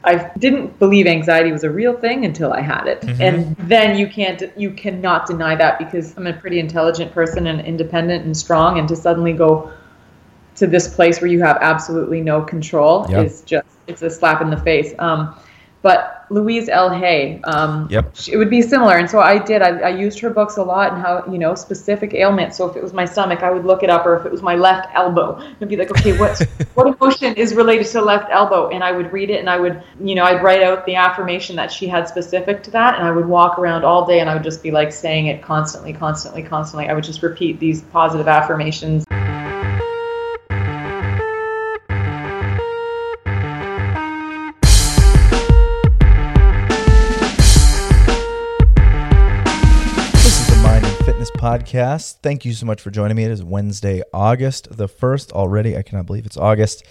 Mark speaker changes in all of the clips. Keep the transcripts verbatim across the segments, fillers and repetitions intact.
Speaker 1: I didn't believe anxiety was a real thing until I had it.
Speaker 2: Mm-hmm.
Speaker 1: And then you can't, you cannot deny that, because I'm a pretty intelligent person and independent and strong, and to suddenly go to this place where you have absolutely no control
Speaker 2: yep.
Speaker 1: is just, it's a slap in the face. Um, but Louise L. Hay, um,
Speaker 2: yep.
Speaker 1: it would be similar. And so I did, I, I used her books a lot, and how, you know, specific ailments. So if it was my stomach, I would look it up, or if it was my left elbow, I'd be like, okay, what, what emotion is related to left elbow? And I would read it, and I would, you know, I'd write out the affirmation that she had specific to that. And I would walk around all day, and I would just be like saying it constantly, constantly, constantly. I would just repeat these positive affirmations.
Speaker 2: Podcast. Thank you so much for joining me. It is Wednesday, August the first already. I cannot believe it's August.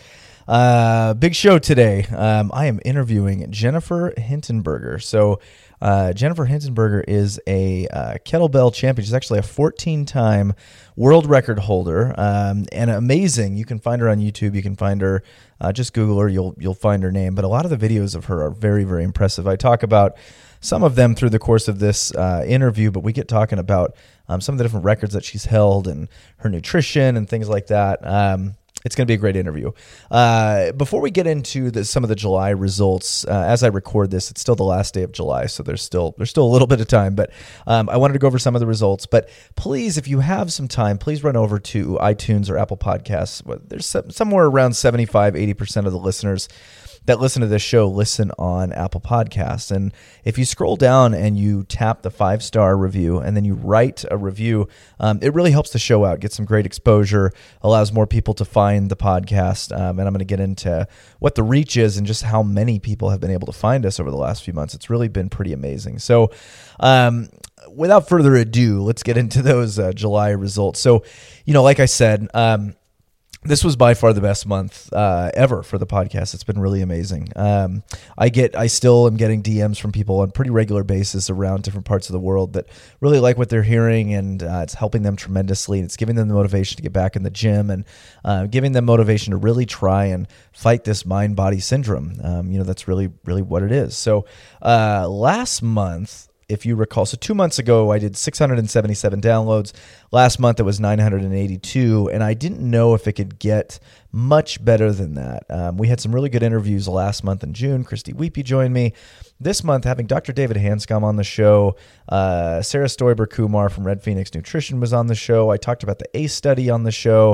Speaker 2: Uh, big show today. Um, I am interviewing Jennifer Hintenberger. So uh, Jennifer Hintenberger is a uh, kettlebell champion. She's actually a fourteen-time world record holder, um, and amazing. You can find her on YouTube. You can find her. Uh, just Google her. You'll you'll find her name. But a lot of the videos of her are very, very impressive. I talk about some of them through the course of this uh, interview, but we get talking about um, some of the different records that she's held and her nutrition and things like that. Um, it's going to be a great interview. Uh, before we get into the, some of the July results, uh, as I record this, it's still the last day of July, so there's still there's still a little bit of time. But um, I wanted to go over some of the results. But please, if you have some time, please run over to iTunes or Apple Podcasts. There's some, somewhere around seventy-five, eighty percent of the listeners that listen to this show listen on Apple Podcasts. And if you scroll down and you tap the five-star review and then you write a review, um, it really helps the show out, get some great exposure, allows more people to find the podcast. Um, and I'm going to get into what the reach is and just how many people have been able to find us over the last few months. It's really been pretty amazing. So um, without further ado, let's get into those uh, July results. So, you know, like I said, um, this was by far the best month uh, ever for the podcast. It's been really amazing. Um, I get, I still am getting D Ms from people on a pretty regular basis around different parts of the world that really like what they're hearing, and uh, it's helping them tremendously. It's giving them the motivation to get back in the gym, and uh, giving them motivation to really try and fight this mind-body syndrome. Um, you know, that's really, really what it is. So uh, last month, if you recall, so two months ago, I did six hundred seventy-seven downloads. Last month, it was nine hundred eighty-two, and I didn't know if it could get much better than that. Um, we had some really good interviews last month in June. Christy Weepy joined me. This month, having Doctor David Hanscom on the show. Uh, Sarah Stoiber-Kumar from Red Phoenix Nutrition was on the show. I talked about the ACE study on the show.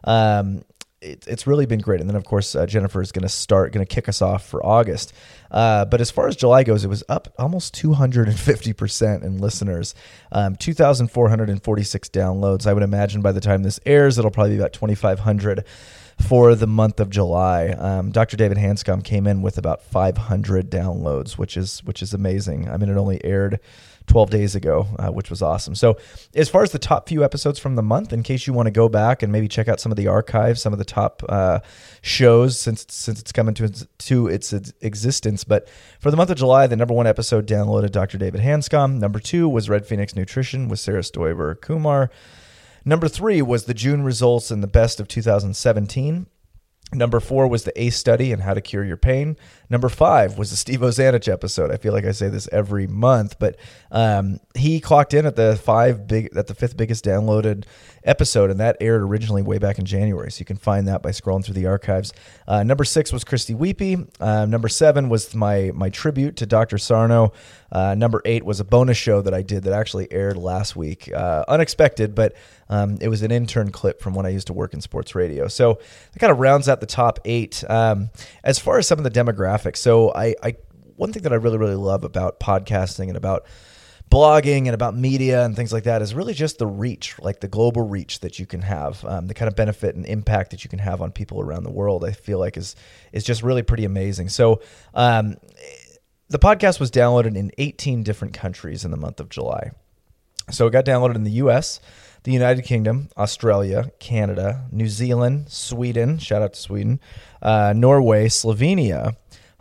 Speaker 2: Um, it, it's really been great. And then, of course, uh, Jennifer is going to start, going to kick us off for August. Uh, but as far as July goes, it was up almost two hundred fifty percent in listeners, um, two thousand four hundred forty-six downloads. I would imagine by the time this airs, it'll probably be about twenty-five hundred for the month of July. Um, Doctor David Hanscom came in with about five hundred downloads, which is which is amazing. I mean, it only aired twelve days ago, uh, which was awesome. So as far as the top few episodes from the month, in case you want to go back and maybe check out some of the archives, some of the top uh, shows since since it's coming to its, to its existence. But for the month of July, the number one episode downloaded Doctor David Hanscom. Number two was Red Phoenix Nutrition with Sarah Stoiber-Kumar. Number three was the June results and the best of two thousand seventeen. Number four was the ACE study and how to cure your pain. Number five was the Steve Ozanich episode. I feel like I say this every month, but um, he clocked in at the five big, at the fifth biggest downloaded episode, and that aired originally way back in January. So you can find that by scrolling through the archives. Uh, number six was Christy Weepy. Uh, number seven was my my tribute to Doctor Sarno. Uh, number eight was a bonus show that I did that actually aired last week. Uh, unexpected, but um, it was an intern clip from when I used to work in sports radio. So that kind of rounds out the top eight. Um, as far as some of the demographics, so I, I one thing that I really, really love about podcasting and about blogging and about media and things like that is really just the reach, like the global reach that you can have, um, the kind of benefit and impact that you can have on people around the world, I feel like is is just really pretty amazing. So um, the podcast was downloaded in eighteen different countries in the month of July. So it got downloaded in the U S, the United Kingdom, Australia, Canada, New Zealand, Sweden, shout out to Sweden, uh, Norway, Slovenia,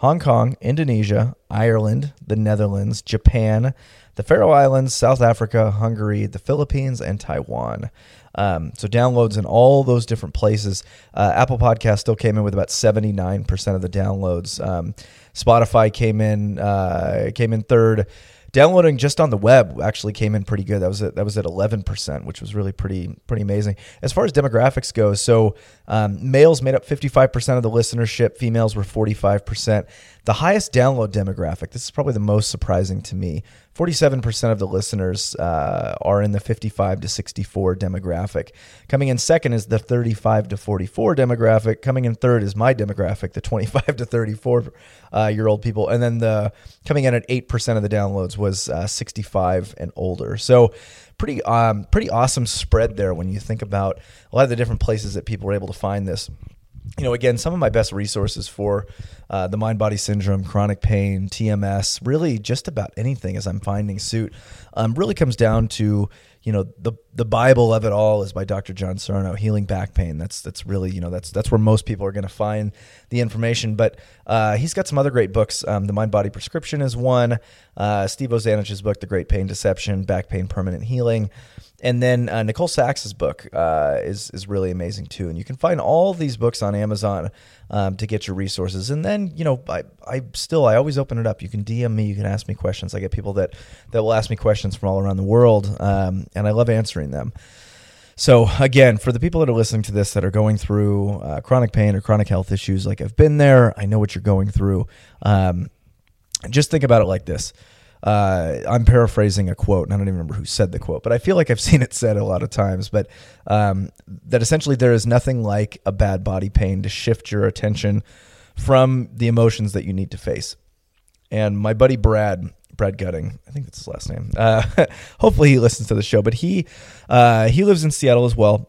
Speaker 2: Hong Kong, Indonesia, Ireland, the Netherlands, Japan, the Faroe Islands, South Africa, Hungary, the Philippines, and Taiwan. Um, so downloads in all those different places. Uh, Apple Podcast still came in with about seventy-nine percent of the downloads. Um, Spotify came in uh, came in third. Downloading just on the web actually came in pretty good. That was at, that was at eleven percent, which was really pretty pretty amazing. As far as demographics go, so um, males made up fifty-five percent of the listenership. Females were forty-five percent. The highest download demographic, this is probably the most surprising to me, forty-seven percent of the listeners uh, are in the fifty-five to sixty-four demographic. Coming in second is the thirty-five to forty-four demographic. Coming in third is my demographic, the twenty-five to thirty-four uh, year old people. And then the coming in at eight percent of the downloads was uh, sixty-five and older. So pretty um, pretty awesome spread there when you think about a lot of the different places that people were able to find this. You know, again, some of my best resources for uh, the mind-body syndrome, chronic pain, T M S, really just about anything as I'm finding suit, um, really comes down to, you know, the the Bible of it all is by Doctor John Sarno, Healing Back Pain. That's that's really, you know, that's that's where most people are going to find the information. But uh, he's got some other great books. Um, the Mind-Body Prescription is one. Uh, Steve Ozanich's book, The Great Pain Deception, Back Pain Permanent Healing. And then uh, Nicole Sachs's book uh, is is really amazing too. And you can find all these books on Amazon um, to get your resources. And then, you know, I, I still, I always open it up. You can D M me. You can ask me questions. I get people that, that will ask me questions from all around the world, um, and I love answering them. So again, for the people that are listening to this that are going through uh, chronic pain or chronic health issues, like I've been there, I know what you're going through. Um, just think about it like this. Uh, I'm paraphrasing a quote, and I don't even remember who said the quote, but I feel like I've seen it said a lot of times, but um, that essentially there is nothing like a bad body pain to shift your attention from the emotions that you need to face. And my buddy Brad, Brad Gutting, I think that's his last name. Uh, hopefully he listens to the show, but he uh, he lives in Seattle as well.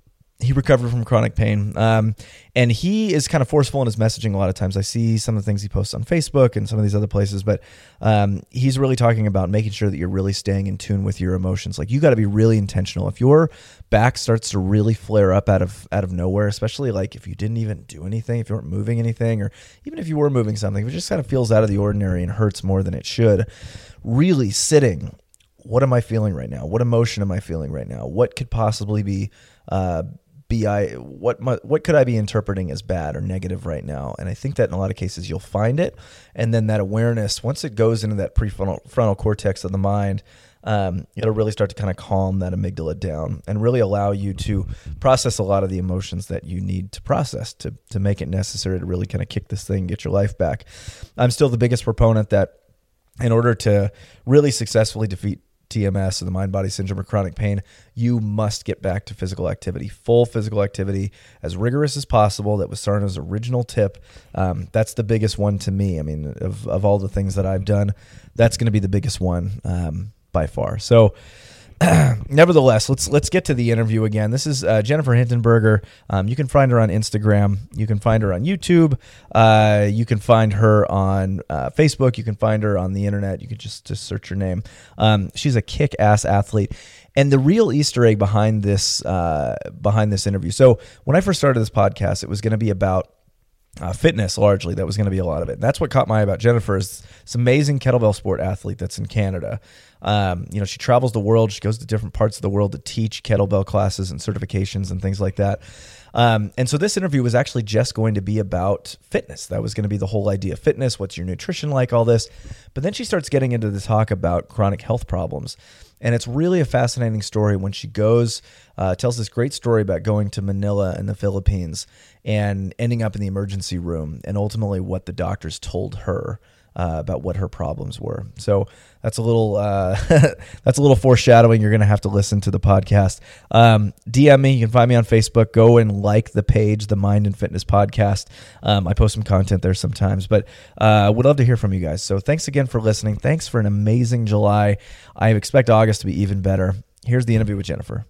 Speaker 2: He recovered from chronic pain, um, and he is kind of forceful in his messaging a lot of times. I see some of the things he posts on Facebook and some of these other places, but um, he's really talking about making sure that you're really staying in tune with your emotions. Like, you got to be really intentional. If your back starts to really flare up out of out of nowhere, especially like if you didn't even do anything, if you weren't moving anything, or even if you were moving something, if it just kind of feels out of the ordinary and hurts more than it should, really sitting, what am I feeling right now? What emotion am I feeling right now? What could possibly be uh, Be I what what could I be interpreting as bad or negative right now? And I think that in a lot of cases you'll find it, and then that awareness, once it goes into that prefrontal frontal cortex of the mind, um, it'll really start to kind of calm that amygdala down and really allow you to process a lot of the emotions that you need to process to to make it necessary to really kind of kick this thing, get your life back. I'm still the biggest proponent that in order to really successfully defeat T M S or the mind-body syndrome or chronic pain, you must get back to physical activity, full physical activity, as rigorous as possible. That was Sarno's original tip. Um, that's the biggest one to me. I mean, of, of all the things that I've done, that's going to be the biggest one um, by far. So nevertheless, let's let's get to the interview again. This is uh, Jennifer Hintenberger. Um, you can find her on Instagram. You can find her on YouTube. Uh, you can find her on uh, Facebook. You can find her on the internet. You can just, just search her name. Um, she's a kick-ass athlete. And the real Easter egg behind this uh, behind this interview. So when I first started this podcast, it was going to be about Uh, fitness largely. That was going to be a lot of it. And that's what caught my eye about Jennifer, is this amazing kettlebell sport athlete that's in Canada. Um, you know, she travels the world. She goes to different parts of the world to teach kettlebell classes and certifications and things like that. Um, and so this interview was actually just going to be about fitness. That was going to be the whole idea of fitness. What's your nutrition like, all this. But then she starts getting into the talk about chronic health problems. And it's really a fascinating story when she goes, uh, tells this great story about going to Manila in the Philippines and ending up in the emergency room, and ultimately what the doctors told her uh, about what her problems were. So that's a little uh, that's a little foreshadowing. You're going to have to listen to the podcast. Um, D M me. You can find me on Facebook. Go and like the page, the Mind and Fitness Podcast. Um, I post some content there sometimes, but uh, would love to hear from you guys. So thanks again for listening. Thanks for an amazing July. I expect August to be even better. Here's the interview with Jennifer.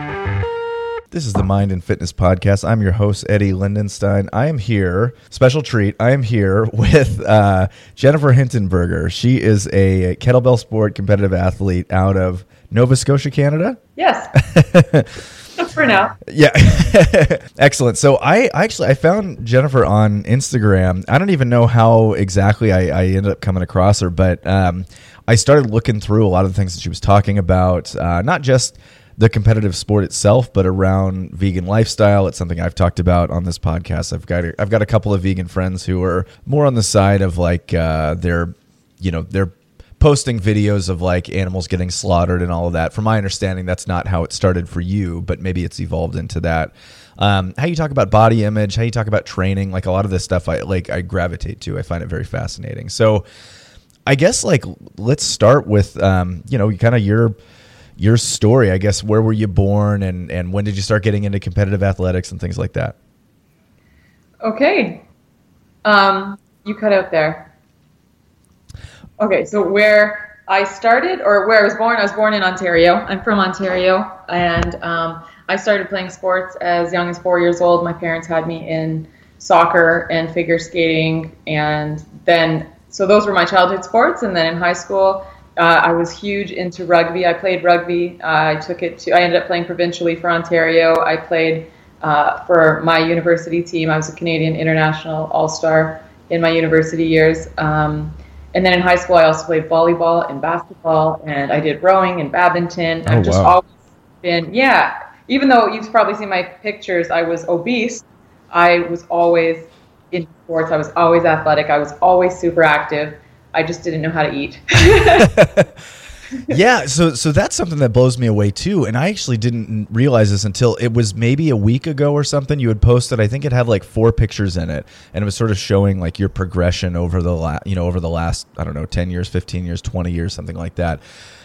Speaker 2: This is the Mind and Fitness Podcast. I'm your host, Eddie Lindenstein. I am here, special treat, I am here with uh, Jennifer Hintenberger. She is a kettlebell sport competitive athlete out of Nova Scotia, Canada?
Speaker 1: Yes. For now.
Speaker 2: Yeah. Excellent. So I actually, I found Jennifer on Instagram. I don't even know how exactly I, I ended up coming across her, but um, I started looking through a lot of the things that she was talking about, uh, not just the competitive sport itself, but around vegan lifestyle. It's something I've talked about on this podcast. I've got a, I've got a couple of vegan friends who are more on the side of like uh, they're, you know, they're posting videos of like animals getting slaughtered and all of that. From my understanding, that's not how it started for you, but maybe it's evolved into that. Um, how you talk about body image, how you talk about training, like a lot of this stuff, I like I gravitate to. I find it very fascinating. So, I guess like let's start with um, you know, kind of your. Your story, I guess. Where were you born, and, and when did you start getting into competitive athletics and things like that?
Speaker 1: Okay. Um, you cut out there. Okay, so where I started, or where I was born, I was born in Ontario. I'm from Ontario, and um, I started playing sports as young as four years old. My parents had me in soccer and figure skating, and then, so those were my childhood sports, and then in high school, Uh, I was huge into rugby. I played rugby. Uh, I took it to, I ended up playing provincially for Ontario. I played uh, for my university team. I was a Canadian International All-Star in my university years. Um, and then in high school, I also played volleyball and basketball, and I did rowing and badminton.
Speaker 2: Oh,
Speaker 1: I've just
Speaker 2: wow.
Speaker 1: always been, yeah, even though you've probably seen my pictures, I was obese. I was always in sports. I was always athletic. I was always super active. I just didn't know how to eat.
Speaker 2: Yeah, so so that's something that blows me away too. And I actually didn't realize this until it was maybe a week ago or something. You had posted, I think it had like four pictures in it, and it was sort of showing like your progression over the la- you know over the last I don't know ten years, fifteen years, twenty years, something like that.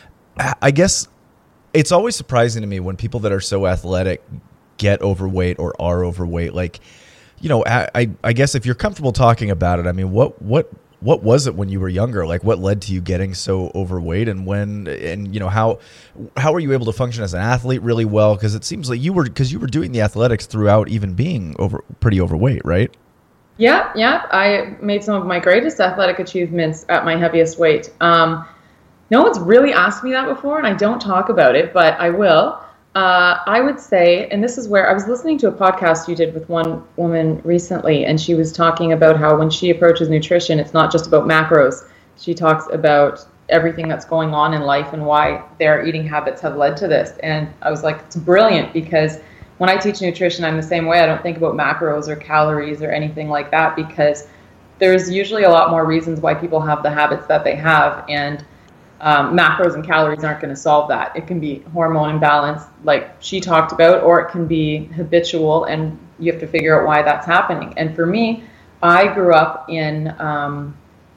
Speaker 2: I guess it's always surprising to me when people that are so athletic get overweight or are overweight. Like, you know, I I, I guess if you're comfortable talking about it, I mean, what what. What was it when you were younger? Like, what led to you getting so overweight, and when, and you know, how, how were you able to function as an athlete really well? Because it seems like you were, because you were doing the athletics throughout, even being over pretty overweight, right?
Speaker 1: Yeah, yeah. I made some of my greatest athletic achievements at my heaviest weight. Um, no one's really asked me that before, and I don't talk about it, but I will. Uh, I would say, and this is where I was listening to a podcast you did with one woman recently, and she was talking about how when she approaches nutrition, it's not just about macros. She talks about everything that's going on in life and why their eating habits have led to this. And I was like, it's brilliant, because when I teach nutrition, I'm the same way. I don't think about macros or calories or anything like that, because there's usually a lot more reasons why people have the habits that they have. And Um, macros and calories aren't going to solve that. It can be hormone imbalance, like she talked about, or it can be habitual, and you have to figure out why that's happening. And for me, I grew up in um,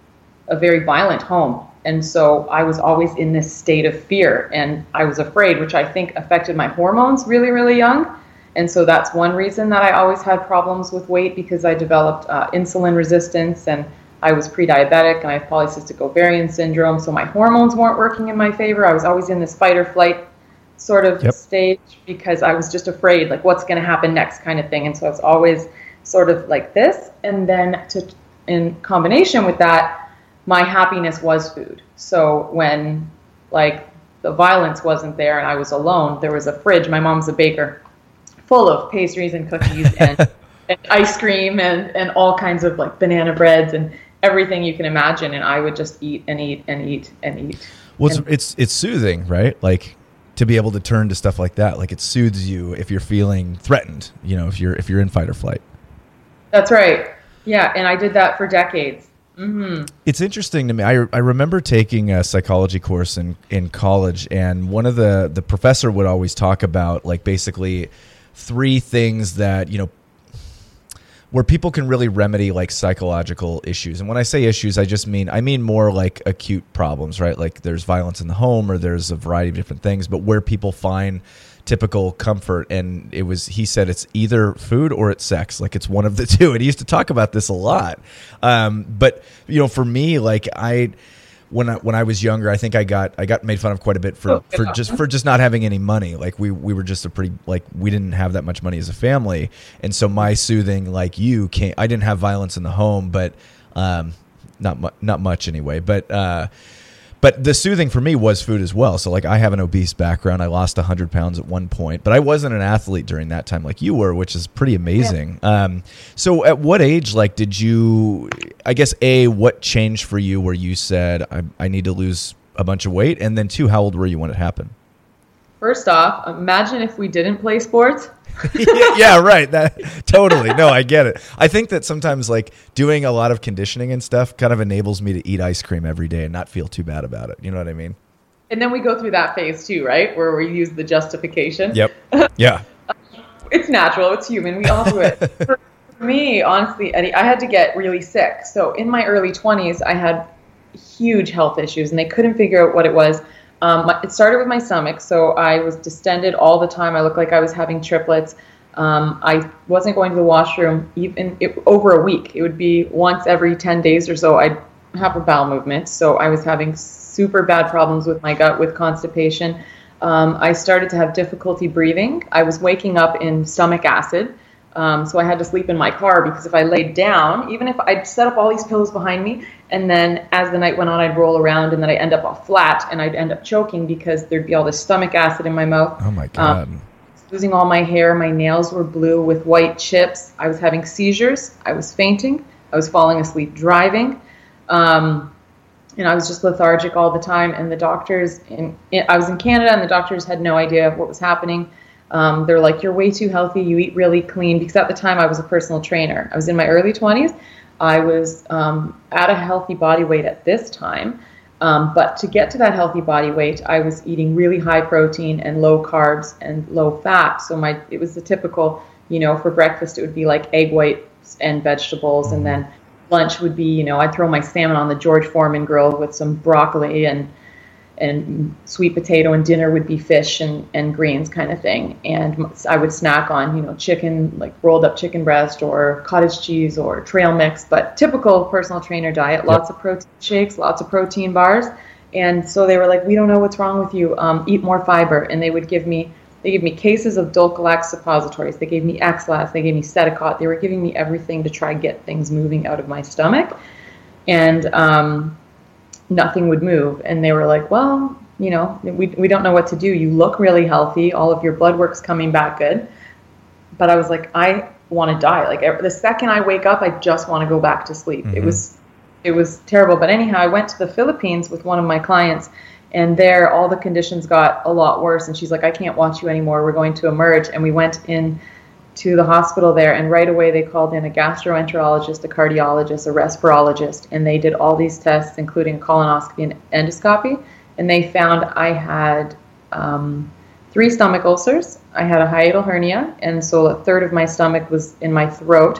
Speaker 1: a very violent home, and so I was always in this state of fear, and I was afraid, which I think affected my hormones really, really young. And so that's one reason that I always had problems with weight, because I developed uh, insulin resistance, and I was pre-diabetic, and I have polycystic ovarian syndrome, so my hormones weren't working in my favor. I was always in this fight or flight sort of yep. stage, because I was just afraid, like, what's going to happen next kind of thing. And so I was always sort of like this. And then to, in combination with that, my happiness was food. So when, like, the violence wasn't there and I was alone, there was a fridge. My mom's a baker, full of pastries and cookies and, and ice cream and, and all kinds of, like, banana breads and everything you can imagine, and I would just eat and eat and eat and eat.
Speaker 2: Well,
Speaker 1: and,
Speaker 2: it's it's soothing, right? Like, to be able to turn to stuff like that, like it soothes you if you're feeling threatened. You know, if you're if you're in fight or flight.
Speaker 1: That's right. Yeah, and I did that for decades. Mm-hmm.
Speaker 2: It's interesting to me. I I remember taking a psychology course in in college, and one of the the professor would always talk about, like, basically three things that, you know, where people can really remedy, like, psychological issues. And when I say issues, I just mean, I mean more like acute problems, right? Like there's violence in the home, or there's a variety of different things, but where people find typical comfort. And it was, he said it's either food or it's sex. Like, it's one of the two. And he used to talk about this a lot. Um, but, you know, for me, like I, when I, when I was younger, I think I got, I got made fun of quite a bit for,
Speaker 1: oh,
Speaker 2: for just, for just not having any money. Like we, we were just a pretty, like, we didn't have that much money as a family. And so my soothing, like you can't, I didn't have violence in the home, but, um, not mu- not much anyway. But, uh, but the soothing for me was food as well. So like I have an obese background. I lost one hundred pounds at one point, but I wasn't an athlete during that time like you were, which is pretty amazing. Yeah. Um, so at what age, like, did you, I guess, A, what changed for you where you said, I, I need to lose a bunch of weight? And then two, how old were you when it happened?
Speaker 1: First off, imagine if we didn't play sports.
Speaker 2: yeah, yeah, right. That totally. No, I get it. I think that sometimes like doing a lot of conditioning and stuff kind of enables me to eat ice cream every day and not feel too bad about it. You know what I mean?
Speaker 1: And then we go through that phase too, right? Where we use the justification.
Speaker 2: Yep. Yeah.
Speaker 1: It's natural. It's human. We all do it. For me, honestly, Eddie, I had to get really sick. So in my early twenties, I had huge health issues and they couldn't figure out what it was. Um, my, it started with my stomach, so I was distended all the time. I looked like I was having triplets. Um, I wasn't going to the washroom even it, over a week. It would be once every ten days or so I'd have a bowel movement. So I was having super bad problems with my gut, with constipation. Um, I started to have difficulty breathing. I was waking up in stomach acid. Um, so I had to sleep in my car because if I laid down, even if I'd set up all these pillows behind me, and then as the night went on, I'd roll around and then I'd end up all flat and I'd end up choking because there'd be all this stomach acid in my mouth.
Speaker 2: Oh my God.
Speaker 1: Um, losing all my hair. My nails were blue with white chips. I was having seizures. I was fainting. I was falling asleep driving. Um, and I was just lethargic all the time. And the doctors, in, in, I was in Canada and the doctors had no idea what was happening. Um, they're like, you're way too healthy. You eat really clean. Because at the time I was a personal trainer. I was in my early twenties. I was um, at a healthy body weight at this time. Um, but to get to that healthy body weight, I was eating really high protein and low carbs and low fat. So my it was the typical, you know, for breakfast it would be like egg whites and vegetables. And then lunch would be, you know, I'd throw my salmon on the George Foreman grill with some broccoli and and sweet potato, and dinner would be fish and, and greens kind of thing. And I would snack on, you know, chicken, like rolled up chicken breast or cottage cheese or trail mix, but typical personal trainer diet, lots yep. of protein shakes, lots of protein bars. And so they were like, we don't know what's wrong with you. Um, eat more fiber. And they would give me, they gave me cases of Dulcolax suppositories. They gave me X-Lax. They gave me Cetacot. They were giving me everything to try and get things moving out of my stomach. And, um, nothing would move. And they were like, well, you know, we we don't know what to do. You look really healthy. All of your blood work's coming back good. But I was like, I want to die. Like every, the second I wake up, I just want to go back to sleep. Mm-hmm. It was, it was terrible. But anyhow, I went to the Philippines with one of my clients, and there all the conditions got a lot worse. And she's like, I can't watch you anymore. We're going to emerge. And we went in to the hospital there, and right away they called in a gastroenterologist, a cardiologist, a respirologist, and they did all these tests, including colonoscopy and endoscopy, and they found I had um, three stomach ulcers, I had a hiatal hernia, and so a third of my stomach was in my throat,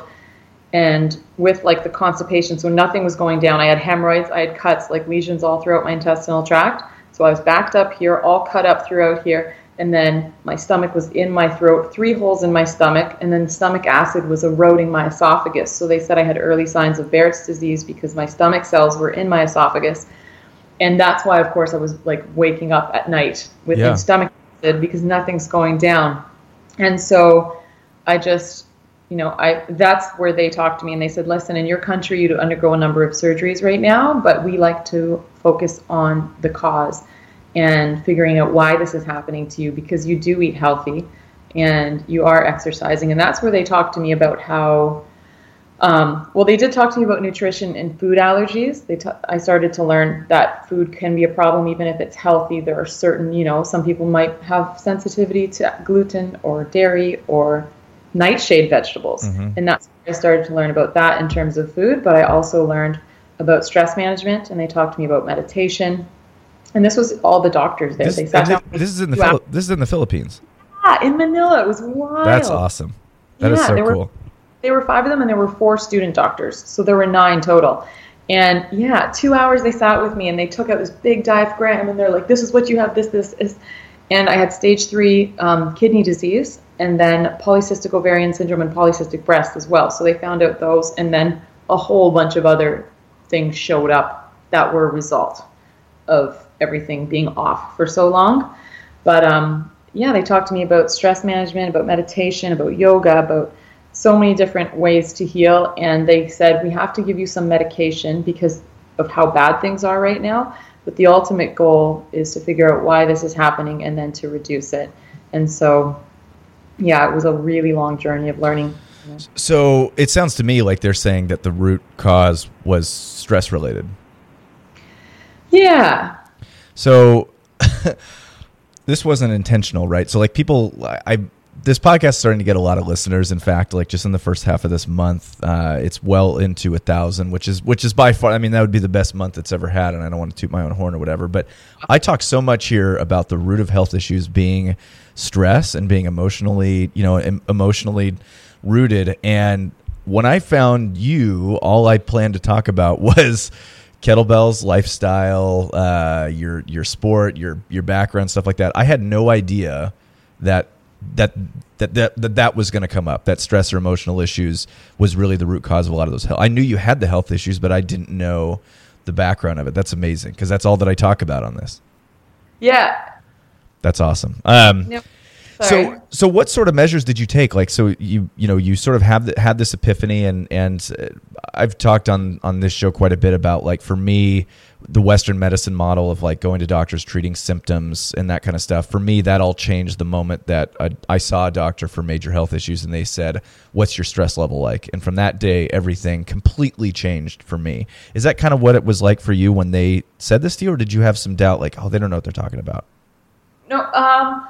Speaker 1: and with like the constipation, so nothing was going down. I had hemorrhoids, I had cuts, like lesions all throughout my intestinal tract, so I was backed up here, all cut up throughout here. And then my stomach was in my throat, three holes in my stomach, and then stomach acid was eroding my esophagus. So they said I had early signs of Barrett's disease because my stomach cells were in my esophagus. And that's why, of course, I was like waking up at night with yeah. stomach acid because nothing's going down. And so I just, you know, I that's where they talked to me and they said, listen, in your country, you undergo a number of surgeries right now, but we like to focus on the cause and figuring out why this is happening to you, because you do eat healthy and you are exercising. And that's where they talked to me about how, um, well, they did talk to me about nutrition and food allergies. They t- I started to learn that food can be a problem even if it's healthy. There are certain, you know, some people might have sensitivity to gluten or dairy or nightshade vegetables. Mm-hmm. And that's where I started to learn about that in terms of food. But I also learned about stress management, and they talked to me about meditation. And this was all the doctors there.
Speaker 2: This,
Speaker 1: they sat down.
Speaker 2: This is in the Phili- this is in the Philippines.
Speaker 1: Yeah, in Manila. It was wild.
Speaker 2: That's awesome. That
Speaker 1: yeah,
Speaker 2: is so
Speaker 1: there
Speaker 2: cool.
Speaker 1: Were, there were five of them, and there were four student doctors. So there were nine total. And yeah, two hours they sat with me, and they took out this big diaphragm, and they're like, "This is what you have. This, this is." And I had stage three um, kidney disease, and then polycystic ovarian syndrome and polycystic breast as well. So they found out those, and then a whole bunch of other things showed up that were a result of everything being off for so long. But um, yeah, they talked to me about stress management, about meditation, about yoga, about so many different ways to heal. And they said, we have to give you some medication because of how bad things are right now. But the ultimate goal is to figure out why this is happening and then to reduce it. And so, yeah, it was a really long journey of learning. You know?
Speaker 2: So it sounds to me like they're saying that the root cause was stress related.
Speaker 1: Yeah.
Speaker 2: So this wasn't intentional, right? So like people, I, this podcast is starting to get a lot of listeners. In fact, like just in the first half of this month, uh, it's well into a thousand, which is, which is by far, I mean, that would be the best month it's ever had. And I don't want to toot my own horn or whatever, but I talk so much here about the root of health issues being stress and being emotionally, you know, em- emotionally rooted. And when I found you, all I planned to talk about was kettlebells, lifestyle, uh, your your sport, your your background, stuff like that. I had no idea that that that that that, that was going to come up. That stress or emotional issues was really the root cause of a lot of those health. I knew you had the health issues, but I didn't know the background of it. That's amazing because that's all that I talk about on this.
Speaker 1: Yeah.
Speaker 2: That's awesome. Um,
Speaker 1: Yep.
Speaker 2: So, so what sort of measures did you take? Like, so you, you know, you sort of have the, had this epiphany, and and I've talked on on this show quite a bit about, like, for me, the Western medicine model of like going to doctors, treating symptoms, and that kind of stuff. For me, that all changed the moment that I, I saw a doctor for major health issues, and they said, "What's your stress level like?" And from that day, everything completely changed for me. Is that kind of what it was like for you when they said this to you, or did you have some doubt, like, oh, they don't know what they're talking about?
Speaker 1: No, um,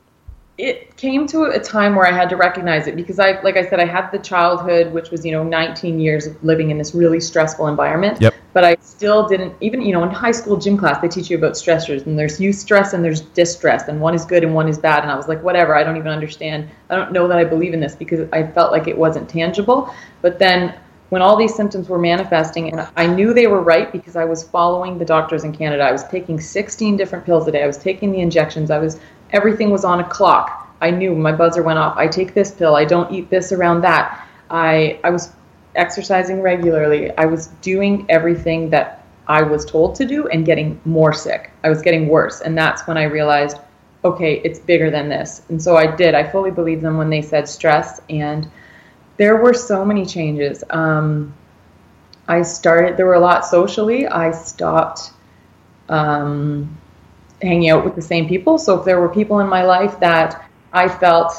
Speaker 1: it came to a time where I had to recognize it because I, like I said, I had the childhood, which was, you know, nineteen years of living in this really stressful environment.
Speaker 2: Yep.
Speaker 1: But I still didn't, even, you know, in high school gym class, they teach you about stressors, and there's eustress and there's distress, and one is good and one is bad. And I was like, whatever, I don't even understand. I don't know that I believe in this because I felt like it wasn't tangible. But then when all these symptoms were manifesting, and I knew they were right because I was following the doctors in Canada. I was taking sixteen different pills a day. I was taking the injections. I was, everything was on a clock. I knew my buzzer went off. I take this pill. I don't eat this around that. I I was exercising regularly. I was doing everything that I was told to do and getting more sick. I was getting worse. And that's when I realized, okay, it's bigger than this. And so I did. I fully believed them when they said stress. And there were so many changes. Um, I started, there were a lot socially. I stopped um, hanging out with the same people. So if there were people in my life that I felt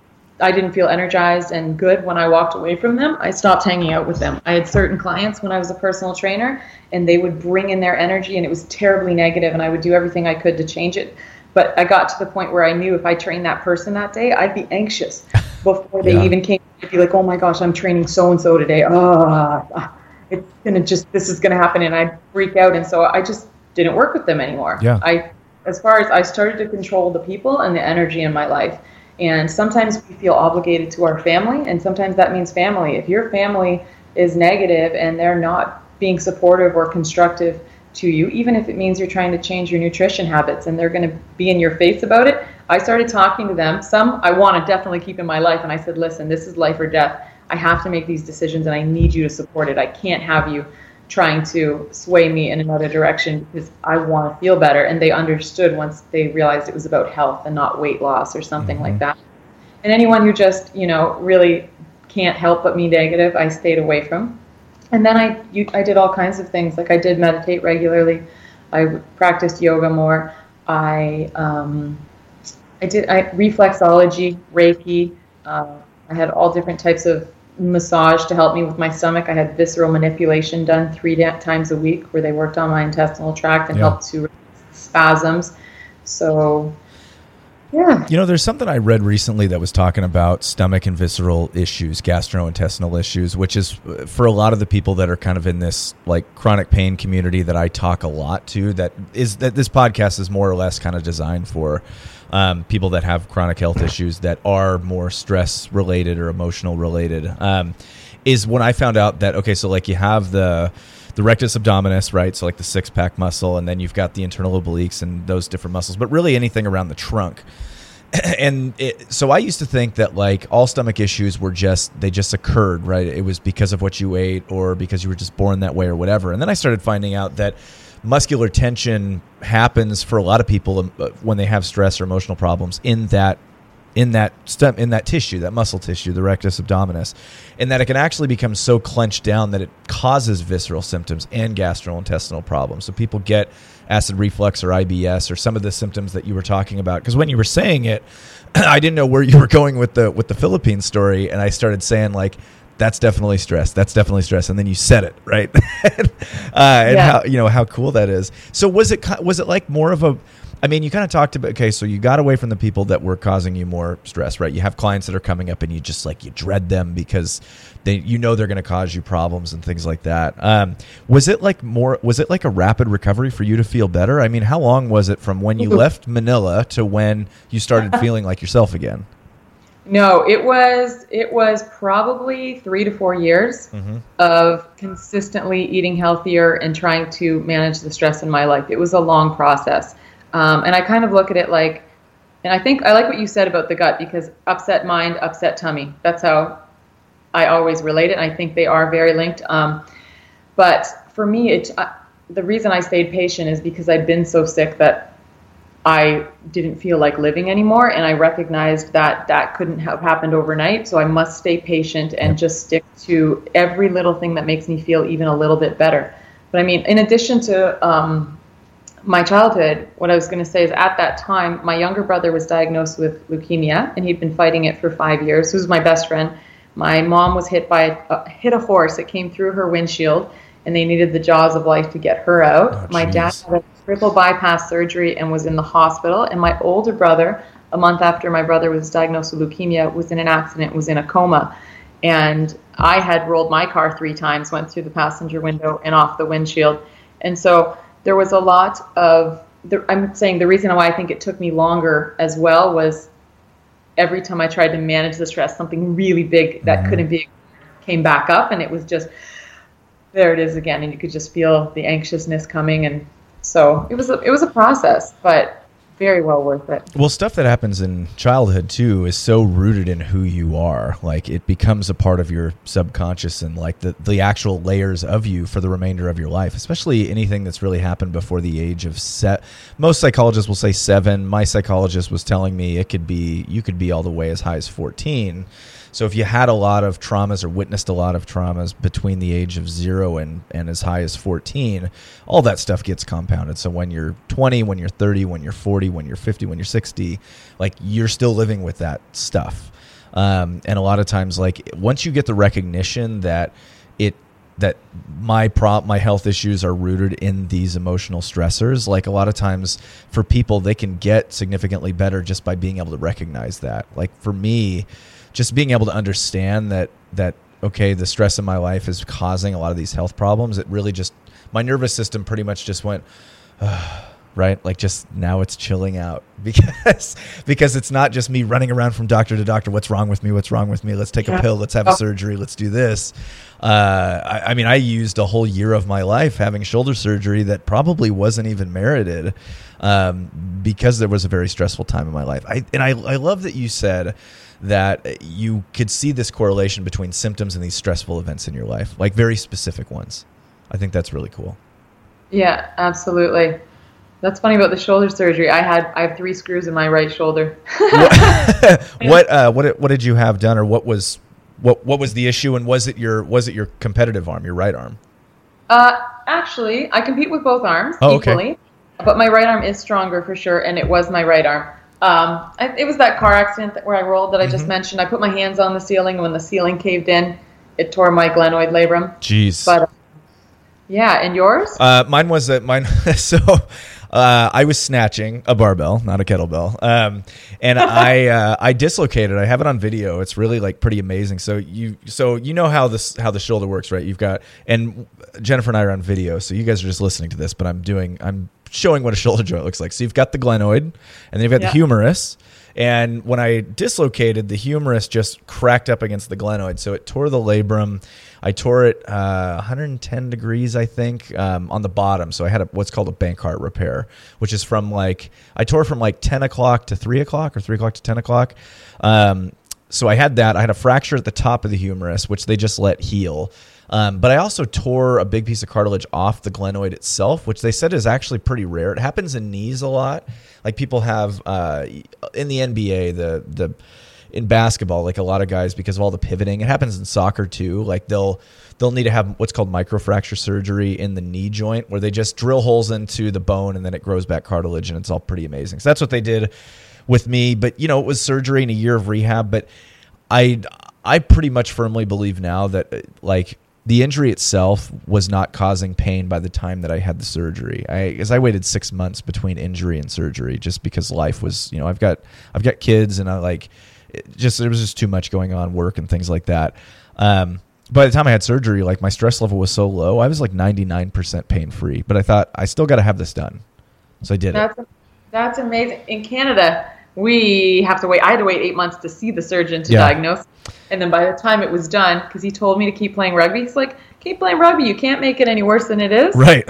Speaker 1: I didn't feel energized and good when I walked away from them, I stopped hanging out with them. I had certain clients when I was a personal trainer, and they would bring in their energy, and it was terribly negative, and I would do everything I could to change it. But I got to the point where I knew if I trained that person that day, I'd be anxious before they
Speaker 2: yeah.
Speaker 1: even came. I'd be like, oh my gosh, I'm training so-and-so today. Oh, it's gonna just, this is gonna happen, and I'd freak out. And so I just didn't work with them anymore.
Speaker 2: Yeah.
Speaker 1: I, as far as I started to control the people and the energy in my life. And sometimes we feel obligated to our family, and sometimes that means family. If your family is negative and they're not being supportive or constructive to you, even if it means you're trying to change your nutrition habits and they're going to be in your face about it, I started talking to them. Some I want to definitely keep in my life, and I said, listen, this is life or death. I have to make these decisions, and I need you to support it. I can't have you trying to sway me in another direction because I want to feel better. And they understood once they realized it was about health and not weight loss or something mm-hmm. like that. And anyone who just, you know, really can't help but be negative, I stayed away from. And then I, you, I did all kinds of things. Like I did meditate regularly. I practiced yoga more. I, um, I did I, reflexology, Reiki. Uh, I had all different types of massage to help me with my stomach. I had visceral manipulation done three da- times a week where they worked on my intestinal tract and yeah. helped to reduce spasms. So, yeah.
Speaker 2: You know, there's something I read recently that was talking about stomach and visceral issues, gastrointestinal issues, which is for a lot of the people that are kind of in this like chronic pain community that I talk a lot to, that is that this podcast is more or less kind of designed for. Um, people that have chronic health issues that are more stress related or emotional related, um, is when I found out that, okay, so like you have the the rectus abdominis, right? So like the six pack muscle, and then you've got the internal obliques and those different muscles, but really anything around the trunk. And it, so I used to think that like all stomach issues were just, they just occurred, right? It was because of what you ate or because you were just born that way or whatever. And then I started finding out that muscular tension happens for a lot of people when they have stress or emotional problems in that in that stem, in that tissue, that muscle tissue, the rectus abdominis, and that it can actually become so clenched down that it causes visceral symptoms and gastrointestinal problems. So people get acid reflux or I B S or some of the symptoms that you were talking about. Because when you were saying it, I didn't know where you were going with the with the Philippines story, and I started saying like, that's definitely stress. That's definitely stress. And then you said it, right? uh, and
Speaker 1: yeah.
Speaker 2: how, you know, how cool that is. So was it, was it like more of a, I mean, you kind of talked about, okay, so you got away from the people that were causing you more stress, right? You have clients that are coming up and you just like, you dread them because they, you know, they're going to cause you problems and things like that. Um, was it like more, was it like a rapid recovery for you to feel better? I mean, how long was it from when you left Manila to when you started feeling like yourself again?
Speaker 1: No, it was it was probably three to four years mm-hmm. of consistently eating healthier and trying to manage the stress in my life. It was a long process. Um, and I kind of look at it like, and I think I like what you said about the gut, because upset mind, upset tummy. That's how I always relate it. And I think they are very linked. Um, but for me, it, uh, the reason I stayed patient is because I'd been so sick that I didn't feel like living anymore, and I recognized that that couldn't have happened overnight, so I must stay patient and just stick to every little thing that makes me feel even a little bit better. But I mean, in addition to um, my childhood, what I was going to say is at that time, my younger brother was diagnosed with leukemia, and he'd been fighting it for five years. He was my best friend. My mom was hit by uh, hit a horse. It came through her windshield, and they needed the jaws of life to get her out.
Speaker 2: Oh,
Speaker 1: my dad had a triple bypass surgery and was in the hospital. And my older brother, a month after my brother was diagnosed with leukemia, was in an accident, was in a coma. And I had rolled my car three times, went through the passenger window and off the windshield. And so there was a lot of, the, I'm saying the reason why I think it took me longer as well was every time I tried to manage the stress, something really big that mm-hmm. couldn't be came back up, and it was just, there it is again, and you could just feel the anxiousness coming. And so it was a, it was a process, but very well worth it.
Speaker 2: Well, stuff that happens in childhood too is so rooted in who you are. Like it becomes a part of your subconscious and like the, the actual layers of you for the remainder of your life, especially anything that's really happened before the age of set. Most psychologists will say seven. My psychologist was telling me it could be, you could be all the way as high as fourteen. So if you had a lot of traumas or witnessed a lot of traumas between the age of zero and, and as high as fourteen, all that stuff gets compounded. So when you're twenty, when you're thirty, when you're forty, when you're fifty, when you're sixty, like you're still living with that stuff. Um, and a lot of times, like once you get the recognition that it, that my prop, my health issues are rooted in these emotional stressors, like a lot of times for people, they can get significantly better just by being able to recognize that. Like for me, just being able to understand that, that, okay, the stress in my life is causing a lot of these health problems. It really just, my nervous system pretty much just went, uh, right? Like just now it's chilling out because, because it's not just me running around from doctor to doctor. What's wrong with me? What's wrong with me? Let's take a pill. Let's have a surgery. Let's do this. Uh, I, I mean, I used a whole year of my life having shoulder surgery that probably wasn't even merited, um, because there was a very stressful time in my life. I, and I, I love that you said that you could see this correlation between symptoms and these stressful events in your life, like very specific ones. I think that's really cool.
Speaker 1: Yeah, absolutely. That's funny about the shoulder surgery. I had I have three screws in my right shoulder.
Speaker 2: what what, uh, what what did you have done, or what was what what was the issue, and was it your was it your competitive arm, your right arm?
Speaker 1: Uh, actually, I compete with both arms
Speaker 2: oh,
Speaker 1: equally,
Speaker 2: okay.
Speaker 1: But my right arm is stronger for sure, and it was my right arm. Um, I, it was that car accident that, where I rolled that I just mm-hmm. mentioned. I put my hands on the ceiling, and when the ceiling caved in, it tore my glenoid labrum.
Speaker 2: Jeez.
Speaker 1: But uh, yeah, and yours?
Speaker 2: Uh, mine was uh, mine. So uh, I was snatching a barbell, not a kettlebell, um, and I uh, I dislocated. I have it on video. It's really like pretty amazing. So you so you know how this how the shoulder works, right? You've got, and Jennifer and I are on video, so you guys are just listening to this, but I'm doing I'm. showing what a shoulder joint looks like. So you've got the glenoid, and then you've got yeah. the humerus. And when I dislocated, the humerus just cracked up against the glenoid. So it tore the labrum. I tore it uh, one hundred ten degrees, I think, um, on the bottom. So I had a, what's called a Bankart repair, which is from like, I tore from like ten o'clock to three o'clock or three o'clock to ten o'clock. Um, so I had that. I had a fracture at the top of the humerus, which they just let heal. Um, but I also tore a big piece of cartilage off the glenoid itself, which they said is actually pretty rare. It happens in knees a lot. Like people have uh, in the N B A, the the in basketball, like a lot of guys, because of all the pivoting, it happens in soccer too. Like they'll they'll need to have what's called microfracture surgery in the knee joint, where they just drill holes into the bone and then it grows back cartilage, and it's all pretty amazing. So that's what they did with me. But you know, it was surgery and a year of rehab. But I I pretty much firmly believe now that like the injury itself was not causing pain by the time that I had the surgery. I, because I waited six months between injury and surgery, just because life was, you know, I've got, I've got kids, and I like, it just there was just too much going on, work and things like that. Um, by the time I had surgery, like my stress level was so low, I was like ninety-nine percent pain free. But I thought I still got to have this done, so I did
Speaker 1: that's,
Speaker 2: it.
Speaker 1: That's amazing. In Canada, we have to wait. I had to wait eight months to see the surgeon to
Speaker 2: Yeah.
Speaker 1: diagnose. And then by the time it was done, because he told me to keep playing rugby, he's like, keep playing rugby. You can't make it any worse than it is.
Speaker 2: Right.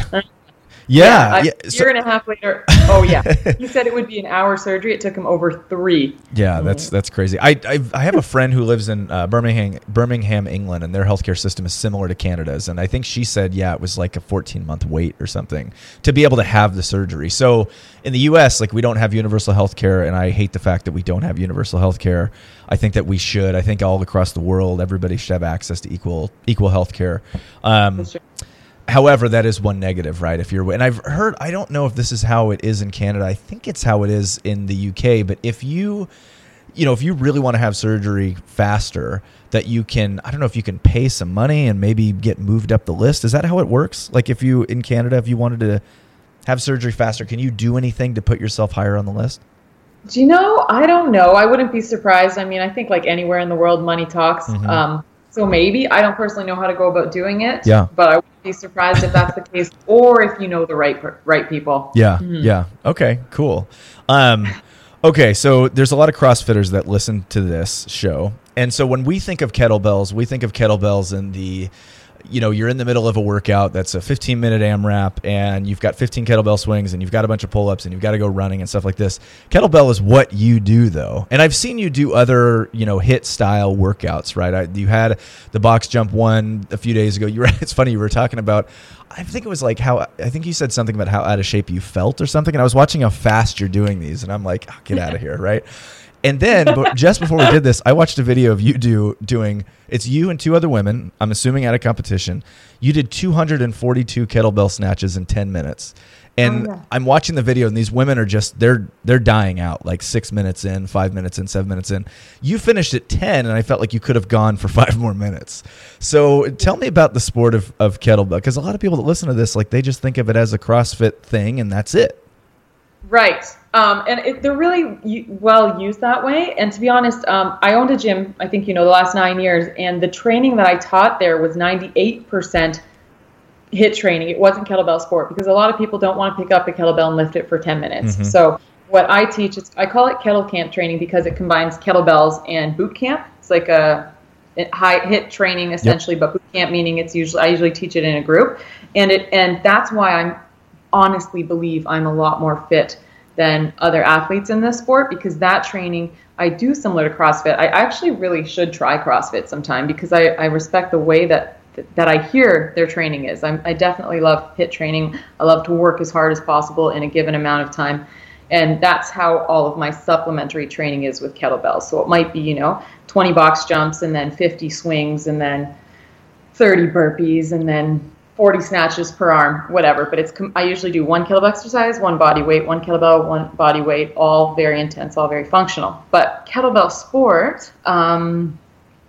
Speaker 2: Yeah.
Speaker 1: yeah,
Speaker 2: yeah.
Speaker 1: a
Speaker 2: So-
Speaker 1: year and a half later. Oh yeah, he said it would be an hour surgery. It took him over three.
Speaker 2: Yeah, that's that's crazy. I I've, I have a friend who lives in uh, Birmingham, Birmingham, England, and their healthcare system is similar to Canada's. And I think she said, yeah, it was like a fourteen month wait or something to be able to have the surgery. So in the U S, like we don't have universal healthcare, and I hate the fact that we don't have universal healthcare. I think that we should. I think all across the world, everybody should have access to equal equal healthcare. Um, However, that is one negative, right? If you're, and I've heard, I don't know if this is how it is in Canada. I think it's how it is in the U K. But if you, you know, if you really want to have surgery faster, that you can, I don't know if you can pay some money and maybe get moved up the list. Is that how it works? Like if you, in Canada, if you wanted to have surgery faster, can you do anything to put yourself higher on the list?
Speaker 1: Do you know? I don't know. I wouldn't be surprised. I mean, I think like anywhere in the world, money talks.
Speaker 2: Mm-hmm.
Speaker 1: Um, so maybe. I don't personally know how to go about doing it.
Speaker 2: Yeah.
Speaker 1: But I wouldn't be surprised if that's the case, or if you know the right per- right people.
Speaker 2: Yeah. Mm-hmm. Yeah. Okay, cool. Um, okay, so there's a lot of CrossFitters that listen to this show. And so when we think of kettlebells, we think of kettlebells in the, you know, you're in the middle of a workout that's a fifteen minute AMRAP, and you've got fifteen kettlebell swings, and you've got a bunch of pull-ups, and you've got to go running and stuff like this. Kettlebell is what you do, though. And I've seen you do other, you know, HIIT style workouts, right? I, you had the box jump one a few days ago. You were, it's funny, you were talking about, I think it was like how, I think you said something about how out of shape you felt or something. And I was watching how fast you're doing these, and I'm like, oh, get out of here, right? And then but just before we did this, I watched a video of you do doing, it's you and two other women, I'm assuming at a competition. You did two hundred forty-two kettlebell snatches in ten minutes. And oh, yeah. I'm watching the video, and these women are just, they're they're dying out, like six minutes in, five minutes in, seven minutes in. You finished at ten, and I felt like you could have gone for five more minutes. So tell me about the sport of, of kettlebell, because a lot of people that listen to this, like they just think of it as a CrossFit thing, and that's it.
Speaker 1: Right. Um, and it, they're really u- well used that way. And to be honest, um, I owned a gym, I think, you know, the last nine years. And the training that I taught there was ninety-eight percent HIIT training. It wasn't kettlebell sport, because a lot of people don't want to pick up a kettlebell and lift it for ten minutes. Mm-hmm. So what I teach, is I call it kettle camp training, because it combines kettlebells and boot camp. It's like a high HIIT training essentially, yep. But boot camp meaning it's usually, I usually teach it in a group. And it, and that's why I'm honestly believe I'm a lot more fit than other athletes in this sport, because that training I do similar to CrossFit. I actually really should try CrossFit sometime, because I, I respect the way that that I hear their training is. I'm, I definitely love HIIT training. I love to work as hard as possible in a given amount of time. And that's how all of my supplementary training is with kettlebells. So it might be, you know, twenty box jumps, and then fifty swings, and then thirty burpees, and then forty snatches per arm, whatever. But it's I usually do one kettlebell exercise, one body weight, one kettlebell, one body weight, all very intense, all very functional. But kettlebell sport, um,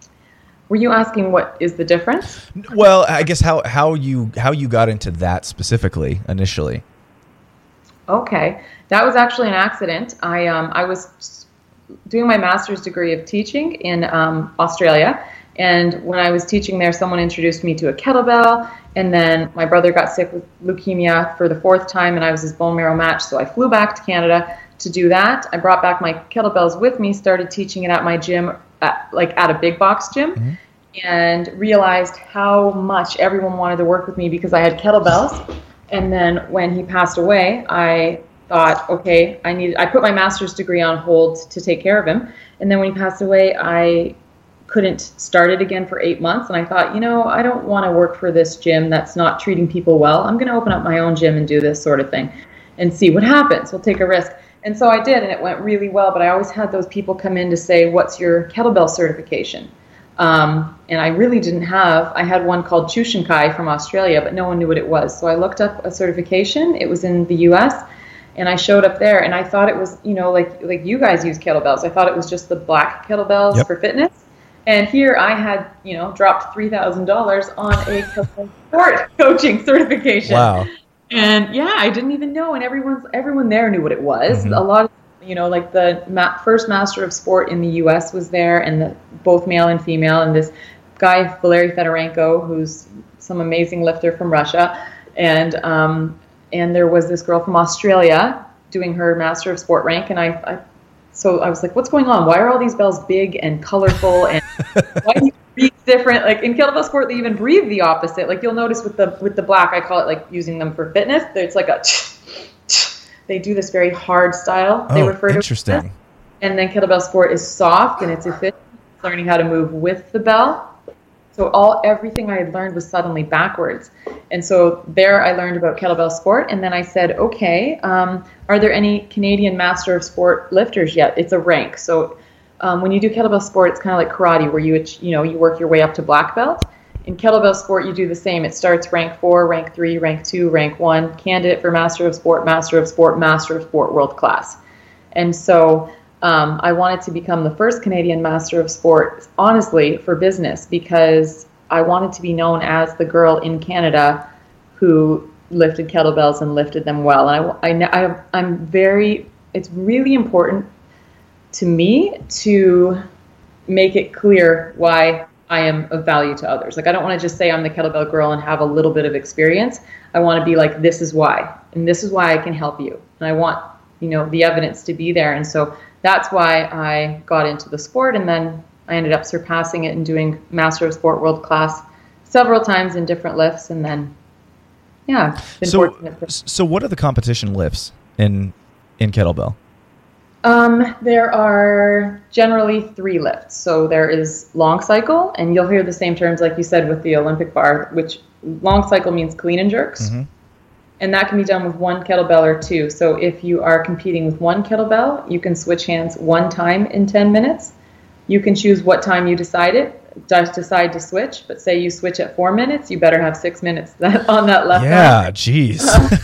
Speaker 1: were you asking what is the difference?
Speaker 2: Well, I guess how, how you how you got into that specifically initially.
Speaker 1: Okay, that was actually an accident. I um I was doing my master's degree of teaching in um, Australia. And when I was teaching there, someone introduced me to a kettlebell, and then my brother got sick with leukemia for the fourth time, and I was his bone marrow match, so I flew back to Canada to do that. I brought back my kettlebells with me, started teaching it at my gym, at, like at a big box gym, mm-hmm. and realized how much everyone wanted to work with me because I had kettlebells. And then when he passed away, I thought, okay, I need. I put my master's degree on hold to take care of him, and then when he passed away, I couldn't start it again for eight months. And I thought, you know, I don't want to work for this gym that's not treating people well. I'm going to open up my own gym and do this sort of thing and see what happens. We'll take a risk. And so I did, and it went really well. But I always had those people come in to say, what's your kettlebell certification? Um, and I really didn't have, I had one called Chushinkai from Australia, but no one knew what it was. So I looked up a certification. It was in the U S, and I showed up there, and I thought it was, you know, like like you guys use kettlebells. I thought it was just the black kettlebells yep. for fitness. And here I had, you know, dropped three thousand dollars on a kettlebell sport coaching certification.
Speaker 2: Wow.
Speaker 1: And yeah, I didn't even know. And everyone's everyone there knew what it was.
Speaker 2: Mm-hmm.
Speaker 1: A lot of, you know, like the ma- first master of sport in the U S was there, and the, both male and female. And this guy, Valery Fedorenko, who's some amazing lifter from Russia. And um, and there was this girl from Australia doing her master of sport rank. And I, I so I was like, what's going on? Why are all these bells big and colorful? And why do you breathe different? Like in kettlebell sport, they even breathe the opposite. Like you'll notice with the with the black, I call it like using them for fitness. It's like a, they do this very hard style.
Speaker 2: Oh,
Speaker 1: they refer to
Speaker 2: interesting.
Speaker 1: it. And then kettlebell sport is soft and it's efficient. It's learning how to move with the bell. So all everything I had learned was suddenly backwards. And so there I learned about kettlebell sport. And then I said, okay, um, are there any Canadian Master of Sport lifters yet? It's a rank. So um, when you do kettlebell sport, it's kind of like karate, where you you know you work your way up to black belt. In kettlebell sport, you do the same. It starts rank four, rank three, rank two, rank one, candidate for Master of Sport, Master of Sport, Master of Sport, world class. And so um, I wanted to become the first Canadian Master of Sport, honestly, for business, because I wanted to be known as the girl in Canada who lifted kettlebells and lifted them well. And I, I, I, I'm very, it's really important to me to make it clear why I am of value to others. Like, I don't want to just say I'm the kettlebell girl and have a little bit of experience. I want to be like, this is why, and this is why I can help you. And I want, you know, the evidence to be there. And so that's why I got into the sport. And then I ended up surpassing it and doing Master of Sport World Class several times in different lifts. And then, yeah. Been
Speaker 2: so,
Speaker 1: fortunate.
Speaker 2: so what are the competition lifts in, in kettlebell?
Speaker 1: Um, there are generally three lifts. So there is long cycle, and you'll hear the same terms like you said with the Olympic bar, which long cycle means clean and jerks. Mm-hmm. And that can be done with one kettlebell or two. So if you are competing with one kettlebell, you can switch hands one time in ten minutes. You can choose what time you decide it, just decide to switch. But say you switch at four minutes, you better have six minutes that, on that left
Speaker 2: Yeah,
Speaker 1: arm.
Speaker 2: geez.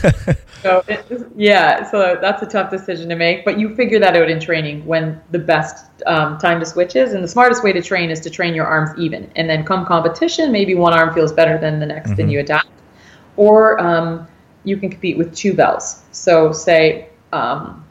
Speaker 1: So it, yeah, so that's a tough decision to make. But you figure that out in training when the best um, time to switch is. And the smartest way to train is to train your arms even. And then come competition, maybe one arm feels better than the next, mm-hmm. and you adapt. Or um, you can compete with two bells. So say um,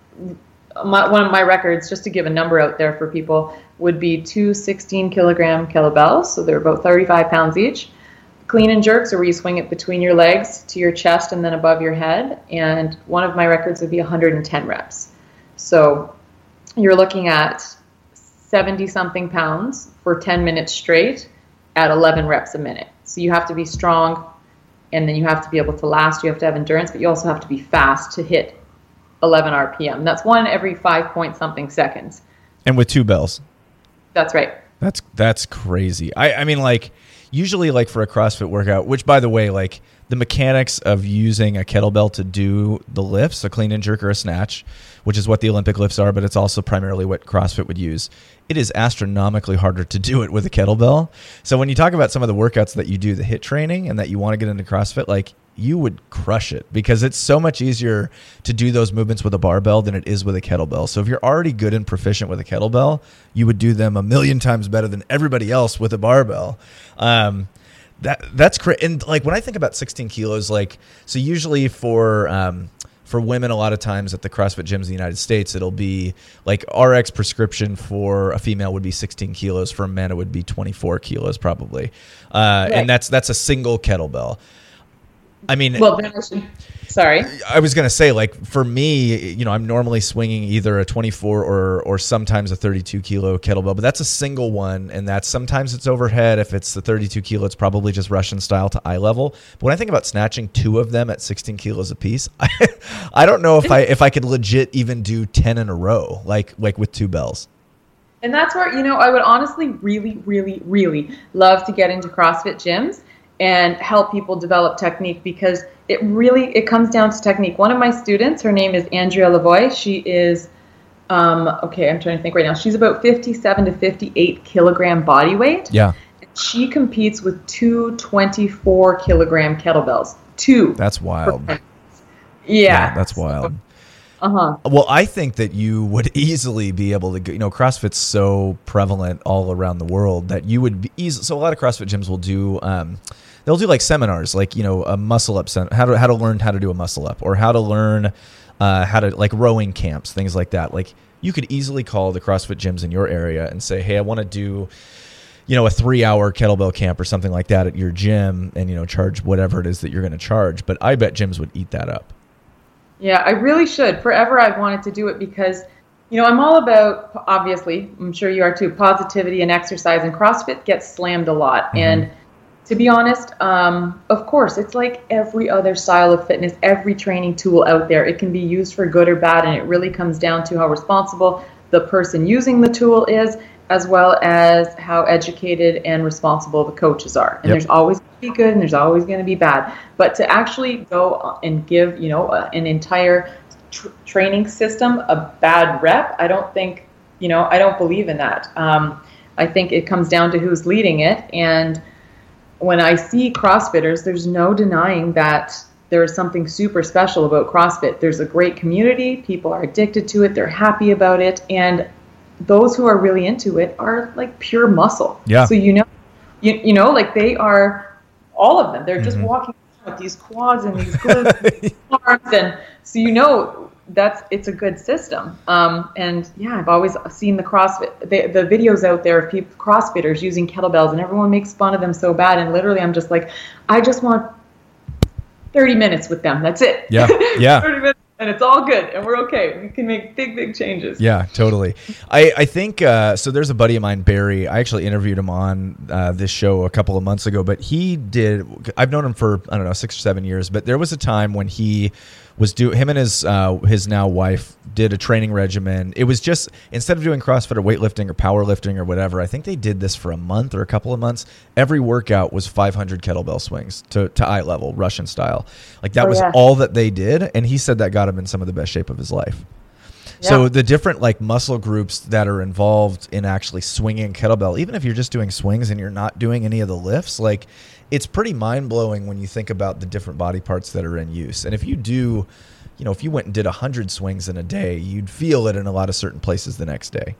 Speaker 1: my, one of my records, just to give a number out there for people, would be two sixteen kilogram kettlebells. So they're about thirty-five pounds each. Clean and jerks are where you swing it between your legs to your chest and then above your head. And one of my records would be one hundred ten reps. So you're looking at seventy something pounds for ten minutes straight at eleven reps a minute. So you have to be strong, and then you have to be able to last. You have to have endurance, but you also have to be fast to hit eleven R P M. That's one every five point something seconds.
Speaker 2: And with two bells.
Speaker 1: That's right.
Speaker 2: That's that's crazy. I, I mean, like, usually, like, for a CrossFit workout, which, by the way, like, the mechanics of using a kettlebell to do the lifts, a clean and jerk or a snatch, which is what the Olympic lifts are, but it's also primarily what CrossFit would use. It is astronomically harder to do it with a kettlebell. So when you talk about some of the workouts that you do, the HIIT training, and that you want to get into CrossFit, like, you would crush it because it's so much easier to do those movements with a barbell than it is with a kettlebell. So if you're already good and proficient with a kettlebell, you would do them a million times better than everybody else with a barbell. Um, that that's great. And like when I think about sixteen kilos, like, so usually for, um, for women, a lot of times at the CrossFit gyms in the United States, it'll be like R X prescription for a female would be sixteen kilos. For a man, it would be twenty-four kilos probably. Uh, right. And that's, that's a single kettlebell. I mean,
Speaker 1: well, sorry.
Speaker 2: I was going to say, like, for me, you know, I'm normally swinging either a twenty-four or or sometimes a thirty-two kilo kettlebell, but that's a single one. And that's sometimes it's overhead. If it's the thirty-two kilo, it's probably just Russian style to eye level. But when I think about snatching two of them at sixteen kilos a piece, I, I don't know if I if I could legit even do ten in a row, like like with two bells.
Speaker 1: And that's where, you know, I would honestly really, really, really love to get into CrossFit gyms and help people develop technique, because it really, it comes down to technique. One of my students, her name is Andrea Lavoie. She is, um, okay, I'm trying to think right now. She's about fifty-seven to fifty-eight kilogram body weight.
Speaker 2: Yeah.
Speaker 1: She competes with two twenty-four kilogram kettlebells. Two.
Speaker 2: That's wild.
Speaker 1: Yeah.
Speaker 2: Yeah, that's wild.
Speaker 1: Uh-huh.
Speaker 2: Well, I think that you would easily be able to go, you know, CrossFit's so prevalent all around the world that you would be easy. So a lot of CrossFit gyms will do, um, they'll do like seminars, like, you know, a muscle up, how to, how to learn how to do a muscle up, or how to learn uh, how to, like, rowing camps, things like that. Like, you could easily call the CrossFit gyms in your area and say, hey, I want to do, you know, a three hour kettlebell camp or something like that at your gym, and, you know, charge whatever it is that you're going to charge. But I bet gyms would eat that up.
Speaker 1: Yeah, I really should. Forever I've wanted to do it because, you know, I'm all about, obviously, I'm sure you are too, positivity and exercise, and CrossFit gets slammed a lot. Mm-hmm. And to be honest, um, of course, it's like every other style of fitness, every training tool out there. It can be used for good or bad, and it really comes down to how responsible the person using the tool is, as well as how educated and responsible the coaches are. And yep. There's always going to be good and there's always going to be bad. But to actually go and give, you know, an entire tr- training system a bad rep, I don't think, you know, I don't believe in that. Um, I think it comes down to who's leading it. And when I see CrossFitters, there's no denying that there is something super special about CrossFit. There's a great community. People are addicted to it. They're happy about it. And those who are really into it are like pure muscle.
Speaker 2: Yeah.
Speaker 1: So, you know, you, you know, like they are, all of them, they're just
Speaker 2: mm-hmm.
Speaker 1: walking with these quads and these glutes and these arms. And so, you know, that's, it's a good system. Um, and yeah, I've always seen the CrossFit, the, the videos out there of people, CrossFitters using kettlebells, and everyone makes fun of them so bad. And literally I'm just like, I just want thirty minutes with them. That's it.
Speaker 2: Yeah. Yeah.
Speaker 1: thirty minutes. And it's all good, and we're okay. We can make big, big changes.
Speaker 2: Yeah, totally. I, I think, uh, so there's a buddy of mine, Barry. I actually interviewed him on uh, this show a couple of months ago, but he did, I've known him for, I don't know, six or seven years, but there was a time when he was doing, him and his uh, his now wife did a training regimen. It was just, instead of doing CrossFit or weightlifting or powerlifting or whatever, I think they did this for a month or a couple of months. Every workout was five hundred kettlebell swings to, to eye level, Russian style. Like that oh, was yeah. all that they did. And he said that got him in some of the best shape of his life. Yeah. So the different like muscle groups that are involved in actually swinging kettlebell, even if you're just doing swings and you're not doing any of the lifts, like it's pretty mind blowing when you think about the different body parts that are in use. And if you do, you know, if you went and did a hundred swings in a day, you'd feel it in a lot of certain places the next day.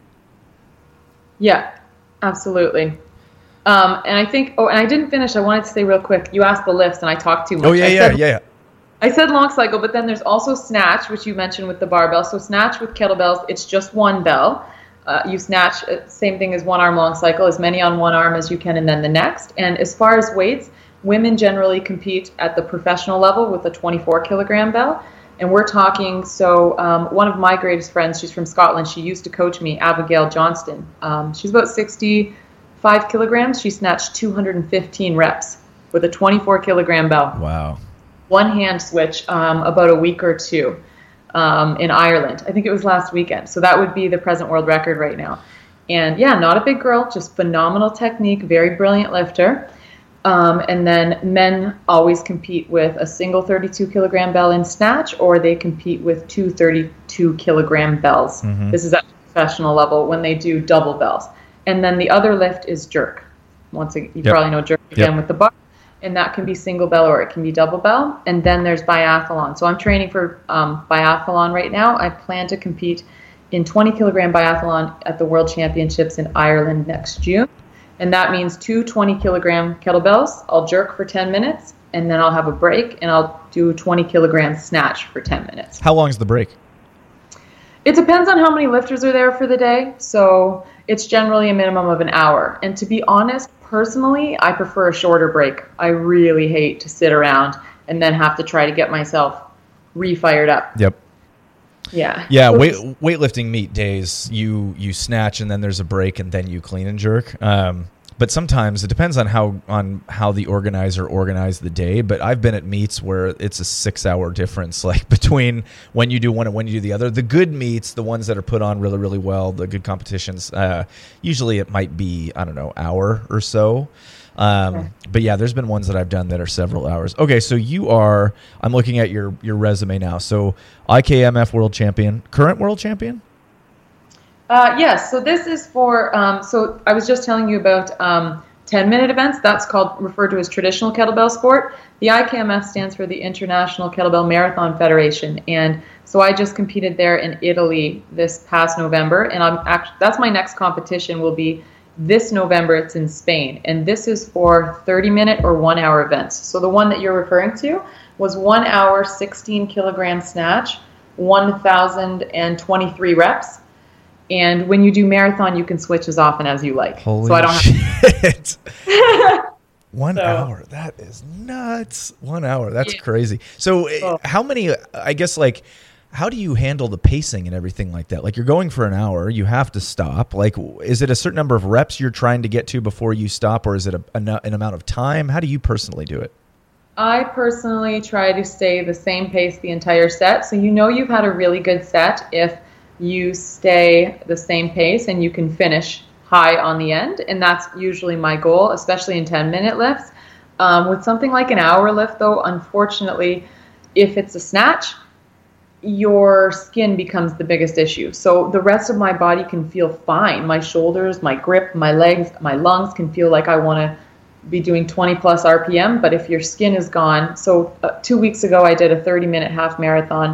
Speaker 1: Yeah, absolutely. Um, and I think, oh, and I didn't finish. I wanted to say real quick, you asked the lifts and I talked too much.
Speaker 2: Oh yeah,
Speaker 1: I
Speaker 2: yeah,
Speaker 1: said,
Speaker 2: yeah, yeah.
Speaker 1: I said long cycle, but then there's also snatch, which you mentioned with the barbell. So snatch with kettlebells, it's just one bell. Uh, you snatch, uh, same thing as one arm long cycle, as many on one arm as you can and then the next. And as far as weights, women generally compete at the professional level with a twenty-four kilogram bell. And we're talking, so um, one of my greatest friends, she's from Scotland, she used to coach me, Abigail Johnston. Um, she's about sixty-five kilograms. She snatched two hundred fifteen reps with a twenty-four kilogram bell.
Speaker 2: Wow.
Speaker 1: One hand switch um, about a week or two um, in Ireland. I think it was last weekend. So that would be the present world record right now. And yeah, not a big girl, just phenomenal technique, very brilliant lifter. Um, and then men always compete with a single thirty-two kilogram bell in snatch, or they compete with two thirty-two kilogram bells. Mm-hmm. This is at the professional level when they do double bells. And then the other lift is jerk. Once again, you yep. probably know jerk again yep. with the bar. And that can be single bell or it can be double bell. And then there's biathlon. So I'm training for um, biathlon right now. I plan to compete in twenty kilogram biathlon at the World Championships in Ireland next June. And that means two twenty kilogram kettlebells. I'll jerk for ten minutes and then I'll have a break and I'll do twenty kilogram snatch for ten minutes.
Speaker 2: How long is the break?
Speaker 1: It depends on how many lifters are there for the day. So it's generally a minimum of an hour. And to be honest, personally, I prefer a shorter break. I really hate to sit around and then have to try to get myself re-fired up.
Speaker 2: Yep.
Speaker 1: Yeah.
Speaker 2: Yeah,
Speaker 1: so
Speaker 2: weight, weightlifting meet days, you you snatch and then there's a break and then you clean and jerk. Um, but sometimes it depends on how on how the organizer organized the day. But I've been at meets where it's a six hour difference, like between when you do one and when you do the other. The good meets, the ones that are put on really, really well, the good competitions, uh, usually it might be, I don't know, hour or so. Um, okay. But yeah, there's been ones that I've done that are several hours. Okay, so you are, I'm looking at your, your resume now. So I K M F world champion, current world champion?
Speaker 1: Uh, yes, so this is for, um, so I was just telling you about um, ten-minute events. That's called, referred to as traditional kettlebell sport. The I K M F stands for the International Kettlebell Marathon Federation, and so I just competed there in Italy this past November, and I'm actually, that's my next competition will be this November. It's in Spain, and this is for thirty-minute or one-hour events. So the one that you're referring to was one hour, sixteen kilogram snatch, one thousand twenty-three reps. And when you do marathon, you can switch as often as you like.
Speaker 2: Holy
Speaker 1: so I don't
Speaker 2: shit.
Speaker 1: Have
Speaker 2: One
Speaker 1: so,
Speaker 2: hour. That is nuts. One hour. That's
Speaker 1: yeah.
Speaker 2: crazy. So
Speaker 1: oh.
Speaker 2: how many, I guess, like, how do you handle the pacing and everything like that? Like, you're going for an hour. You have to stop. Like, is it a certain number of reps you're trying to get to before you stop, or is it a, a, an amount of time? How do you personally do it?
Speaker 1: I personally try to stay the same pace the entire set. So you know you've had a really good set if you stay the same pace and you can finish high on the end. And that's usually my goal, especially in ten-minute lifts. Um, with something like an hour lift, though, unfortunately, if it's a snatch, your skin becomes the biggest issue. So the rest of my body can feel fine. My shoulders, my grip, my legs, my lungs can feel like I want to be doing twenty plus R P M. But if your skin is gone, so uh, two weeks ago I did a thirty-minute half marathon.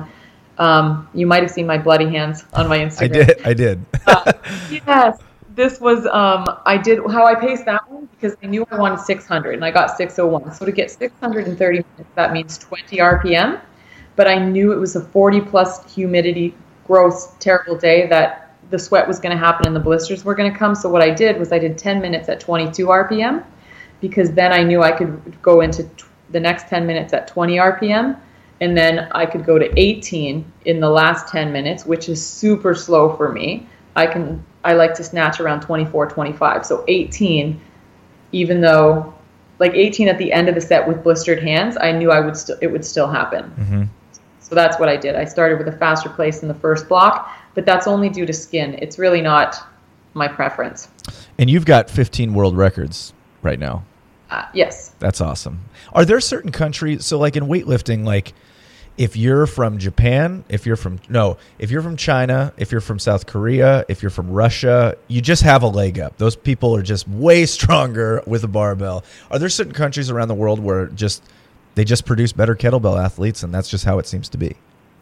Speaker 1: Um, you might have seen my bloody hands on my Instagram.
Speaker 2: I did. I did.
Speaker 1: uh, yes, this was, um, I did how I paced that one because I knew I wanted six hundred and I got six oh one. So to get six hundred thirty minutes, that means twenty R P M. But I knew it was a forty plus humidity, gross, terrible day that the sweat was going to happen and the blisters were going to come. So what I did was I did ten minutes at twenty-two R P M because then I knew I could go into t- the next ten minutes at twenty R P M. And then I could go to eighteen in the last ten minutes, which is super slow for me. I can I like to snatch around twenty-four, twenty-five. So eighteen, even though like eighteen at the end of the set with blistered hands, I knew I would still it would still happen.
Speaker 2: Mm-hmm.
Speaker 1: So that's what I did. I started with a faster pace in the first block, but that's only due to skin. It's really not my preference.
Speaker 2: And you've got fifteen world records right now.
Speaker 1: Uh, yes.
Speaker 2: That's awesome. Are there certain countries, so like in weightlifting, like if you're from Japan, if you're from, no, if you're from China, if you're from South Korea, if you're from Russia, you just have a leg up. Those people are just way stronger with a barbell. Are there certain countries around the world where just they just produce better kettlebell athletes and that's just how it seems to be?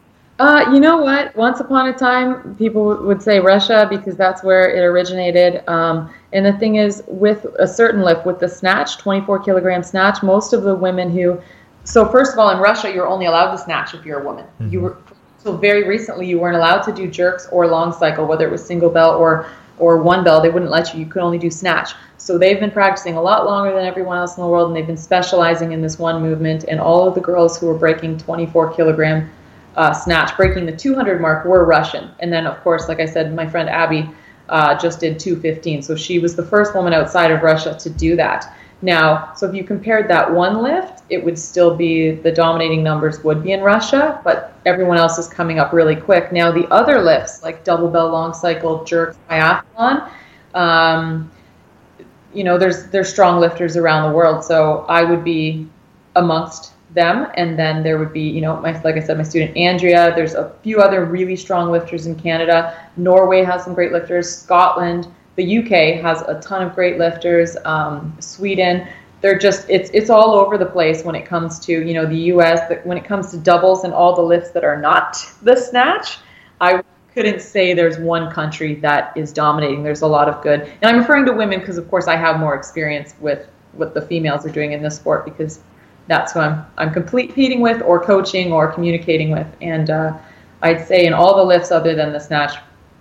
Speaker 1: Uh, you know what? Once upon a time, people would say Russia because that's where it originated. Um, and the thing is, with a certain lift, with the snatch, twenty-four kilogram snatch, most of the women who, so first of all, in Russia, you're only allowed to snatch if you're a woman. Mm-hmm. You were, so very recently, you weren't allowed to do jerks or long cycle, whether it was single bell or or one bell. They wouldn't let you. You could only do snatch. So they've been practicing a lot longer than everyone else in the world, and they've been specializing in this one movement. And all of the girls who were breaking twenty-four kilogram Uh, snatch, breaking the two hundred mark, were Russian. And then, of course, like I said, my friend Abby uh, just did two fifteen. So she was the first woman outside of Russia to do that. Now, so if you compared that one lift, it would still be, the dominating numbers would be in Russia, but everyone else is coming up really quick. Now, the other lifts, like double bell, long cycle, jerk, biathlon, um, you know, there's there's strong lifters around the world. So I would be amongst them, and then there would be, you know, my, like I said, my student Andrea. There's a few other really strong lifters in Canada. Norway has some great lifters. Scotland, the U K has a ton of great lifters. Um, Sweden, they're just, it's it's all over the place when it comes to, you know, the U S. When it comes to doubles and all the lifts that are not the snatch, I couldn't say there's one country that is dominating. There's a lot of good, and I'm referring to women because, of course, I have more experience with what the females are doing in this sport because that's who I'm I'm competing with or coaching or communicating with. And uh, I'd say in all the lifts other than the snatch,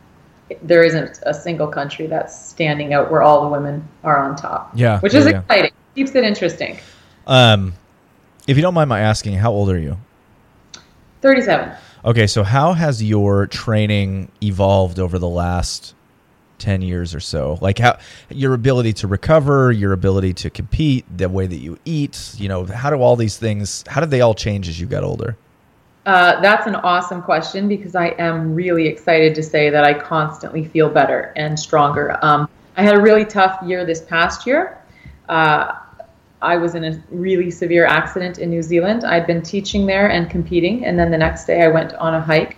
Speaker 1: there isn't a single country that's standing out where all the women are on top.
Speaker 2: Yeah.
Speaker 1: Which
Speaker 2: yeah,
Speaker 1: is
Speaker 2: yeah.
Speaker 1: exciting. Keeps it interesting.
Speaker 2: Um, if you don't mind my asking, how old are you?
Speaker 1: thirty-seven.
Speaker 2: Okay, so how has your training evolved over the last ten years or so? Like how your ability to recover, your ability to compete, the way that you eat, you know, how do all these things, how did they all change as you got older?
Speaker 1: Uh, that's an awesome question, because I am really excited to say that I constantly feel better and stronger. Um, I had a really tough year this past year. Uh, I was in a really severe accident in New Zealand. I'd been teaching there and competing, and then the next day I went on a hike.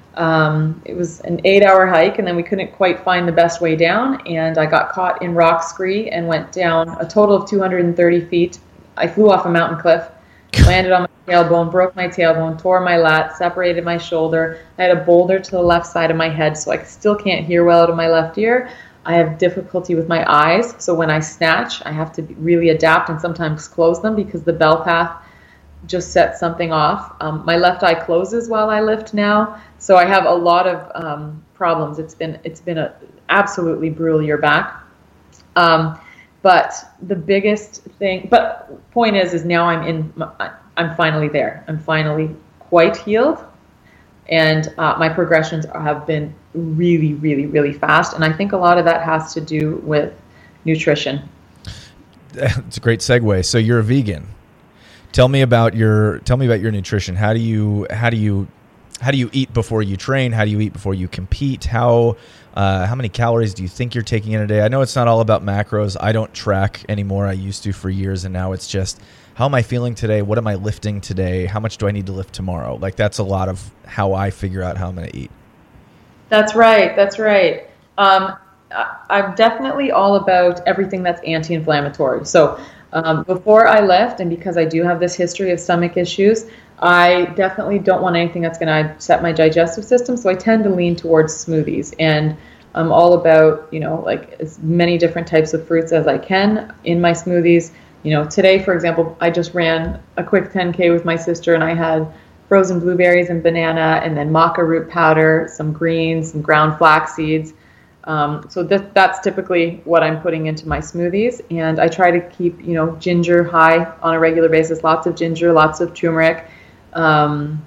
Speaker 1: Um, it was an eight-hour hike, and then we couldn't quite find the best way down, and I got caught in rock scree and went down a total of two hundred thirty feet. I flew off a mountain cliff, landed on my tailbone, broke my tailbone, tore my lat, separated my shoulder. I had a boulder to the left side of my head, so I still can't hear well out of my left ear. I have difficulty with my eyes, so when I snatch, I have to really adapt and sometimes close them because the bell path just sets something off. Um, my left eye closes while I lift now, so I have a lot of um, problems. It's been it's been a absolutely brutal year back. Um, but the biggest thing, but point is, is now I'm in. I'm finally there. I'm finally quite healed, and uh, my progressions have been really, really, really fast. And I think a lot of that has to do with nutrition.
Speaker 2: It's a great segue. So you're a vegan. Tell me about your tell me about your nutrition. How do you how do you how do you eat before you train? How do you eat before you compete? How uh, how many calories do you think you're taking in a day? I know it's not all about macros. I don't track anymore. I used to for years, and now it's just, how am I feeling today? What am I lifting today? How much do I need to lift tomorrow? Like, that's a lot of how I figure out how I'm going to eat.
Speaker 1: That's right. That's right. Um, I'm definitely all about everything that's anti-inflammatory. So um, before I lift, and because I do have this history of stomach issues, I definitely don't want anything that's going to upset my digestive system. So I tend to lean towards smoothies, and I'm all about, you know, like as many different types of fruits as I can in my smoothies. You know, today, for example, I just ran a quick ten K with my sister, and I had frozen blueberries and banana, and then maca root powder, some greens, some ground flax seeds. Um, so th- that's typically what I'm putting into my smoothies. And I try to keep, you know, ginger high on a regular basis, lots of ginger, lots of turmeric. Um,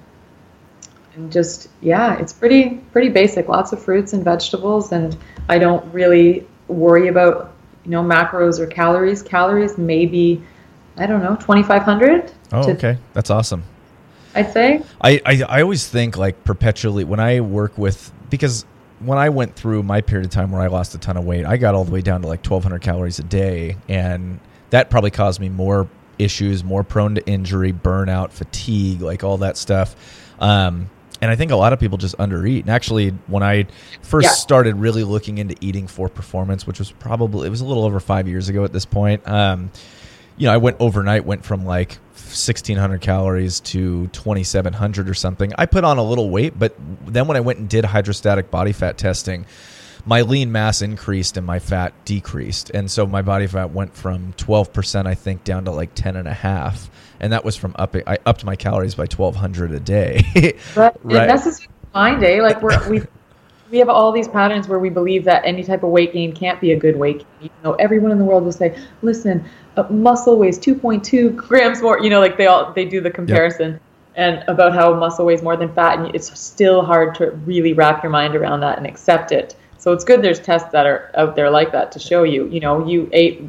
Speaker 1: and just, yeah, it's pretty, pretty basic, lots of fruits and vegetables. And I don't really worry about, you know, macros or calories. Calories maybe, I don't know, twenty-five hundred.
Speaker 2: Oh, to, okay. That's awesome.
Speaker 1: I'd say.
Speaker 2: I, I, I always think, like, perpetually when I work with, because when I went through my period of time where I lost a ton of weight, I got all the way down to like twelve hundred calories a day. And that probably caused me more issues, more prone to injury, burnout, fatigue, like all that stuff. Um, and I think a lot of people just undereat. And actually, when I first yeah. started really looking into eating for performance, which was probably, it was a little over five years ago at this point, um, you know, I went overnight, went from like sixteen hundred calories to twenty-seven hundred or something. I put on a little weight, but then when I went and did hydrostatic body fat testing, my lean mass increased and my fat decreased. And so my body fat went from twelve percent, I think, down to like ten and a half. And that was from upping, I upped my calories by twelve hundred a day.
Speaker 1: But right. That's just mind, eh? Like we're, we we have all these patterns where we believe that any type of weight gain can't be a good weight gain. You know, everyone in the world will say, listen, uh, muscle weighs two point two grams more. You know, like they all, they do the comparison. Yep. And about how muscle weighs more than fat. And it's still hard to really wrap your mind around that and accept it. So it's good there's tests that are out there like that to show you, you know, you ate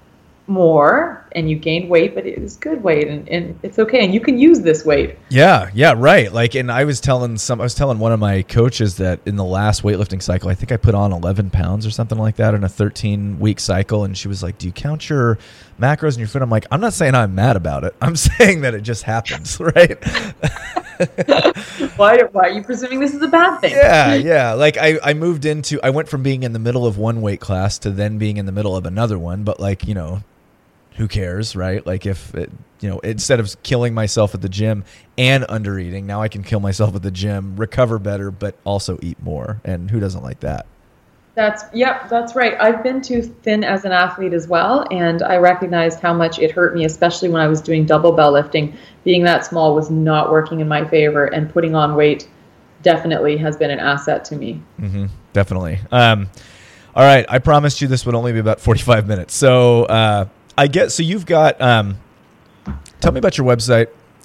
Speaker 1: more and you gained weight, but it was good weight and, and it's okay. And you can use this weight.
Speaker 2: Yeah. Yeah. Right. Like, and I was telling some, I was telling one of my coaches that in the last weightlifting cycle, I think I put on eleven pounds or something like that in a thirteen week cycle. And she was like, do you count your macros and your food? I'm like, I'm not saying I'm mad about it. I'm saying that it just happens. Right.
Speaker 1: why, why are you presuming this is a bad thing?
Speaker 2: Yeah. Yeah. Like I, I moved into, I went from being in the middle of one weight class to then being in the middle of another one. But like, you know, who cares, right? Like if, it, you know, instead of killing myself at the gym and under eating, now I can kill myself at the gym, recover better, but also eat more. And who doesn't like that?
Speaker 1: That's, yep, that's right. I've been too thin as an athlete as well. And I recognized how much it hurt me, especially when I was doing dumbbell bell lifting. Being that small was not working in my favor, and putting on weight definitely has been an asset to me.
Speaker 2: Mm-hmm, definitely. Um, all right. I promised you this would only be about forty-five minutes. So, uh, I get, so you've got, um, tell me about your website.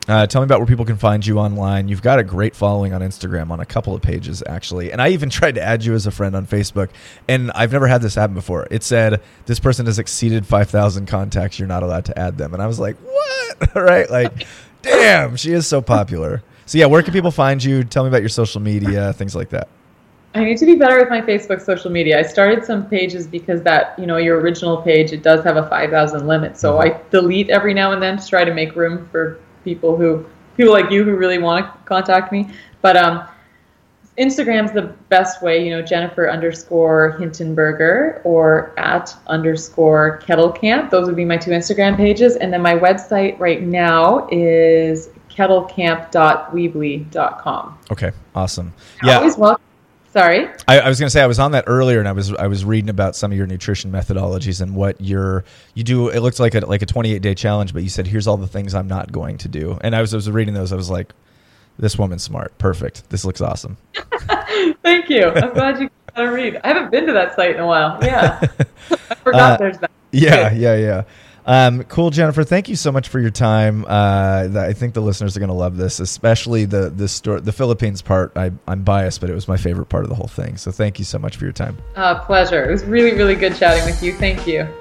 Speaker 2: Uh, tell me about where people can find you online. You've got a great following on Instagram on a couple of pages, actually. And I even tried to add you as a friend on Facebook. And I've never had this happen before. It said, this person has exceeded five thousand contacts. You're not allowed to add them. And I was like, what? Right? Like, damn, she is so popular. So, yeah, where can people find you? Tell me about your social media, things like that.
Speaker 1: I need to be better with my Facebook social media. I started some pages because that, you know, your original page, it does have a five thousand limit. So I delete every now and then to try to make room for people who, people like you who really want to contact me. But um, Instagram's the best way, you know, Jennifer underscore Hintenberger or at underscore Kettle Camp. Those would be my two Instagram pages. And then my website right now is kettlecamp dot weebly dot com.
Speaker 2: Okay, awesome. Yeah.
Speaker 1: Always welcome. Sorry.
Speaker 2: I, I was going to say I was on that earlier, and I was I was reading about some of your nutrition methodologies and what you're you do. It looks like a like a twenty-eight day challenge, but you said here's all the things I'm not going to do. And I was I was reading those. I was like, this woman's smart. Perfect. This looks awesome.
Speaker 1: Thank you. I'm glad you got to read. I haven't been to that site in a while. Yeah, I forgot
Speaker 2: uh,
Speaker 1: there's that.
Speaker 2: Yeah, yeah, yeah. Um, cool, Jennifer. Thank you so much for your time. Uh, I think the listeners are going to love this, especially the the story, the Philippines part. I, I'm biased, but it was my favorite part of the whole thing. So thank you so much for your time.
Speaker 1: Uh, pleasure. It was really, really good chatting with you. Thank you.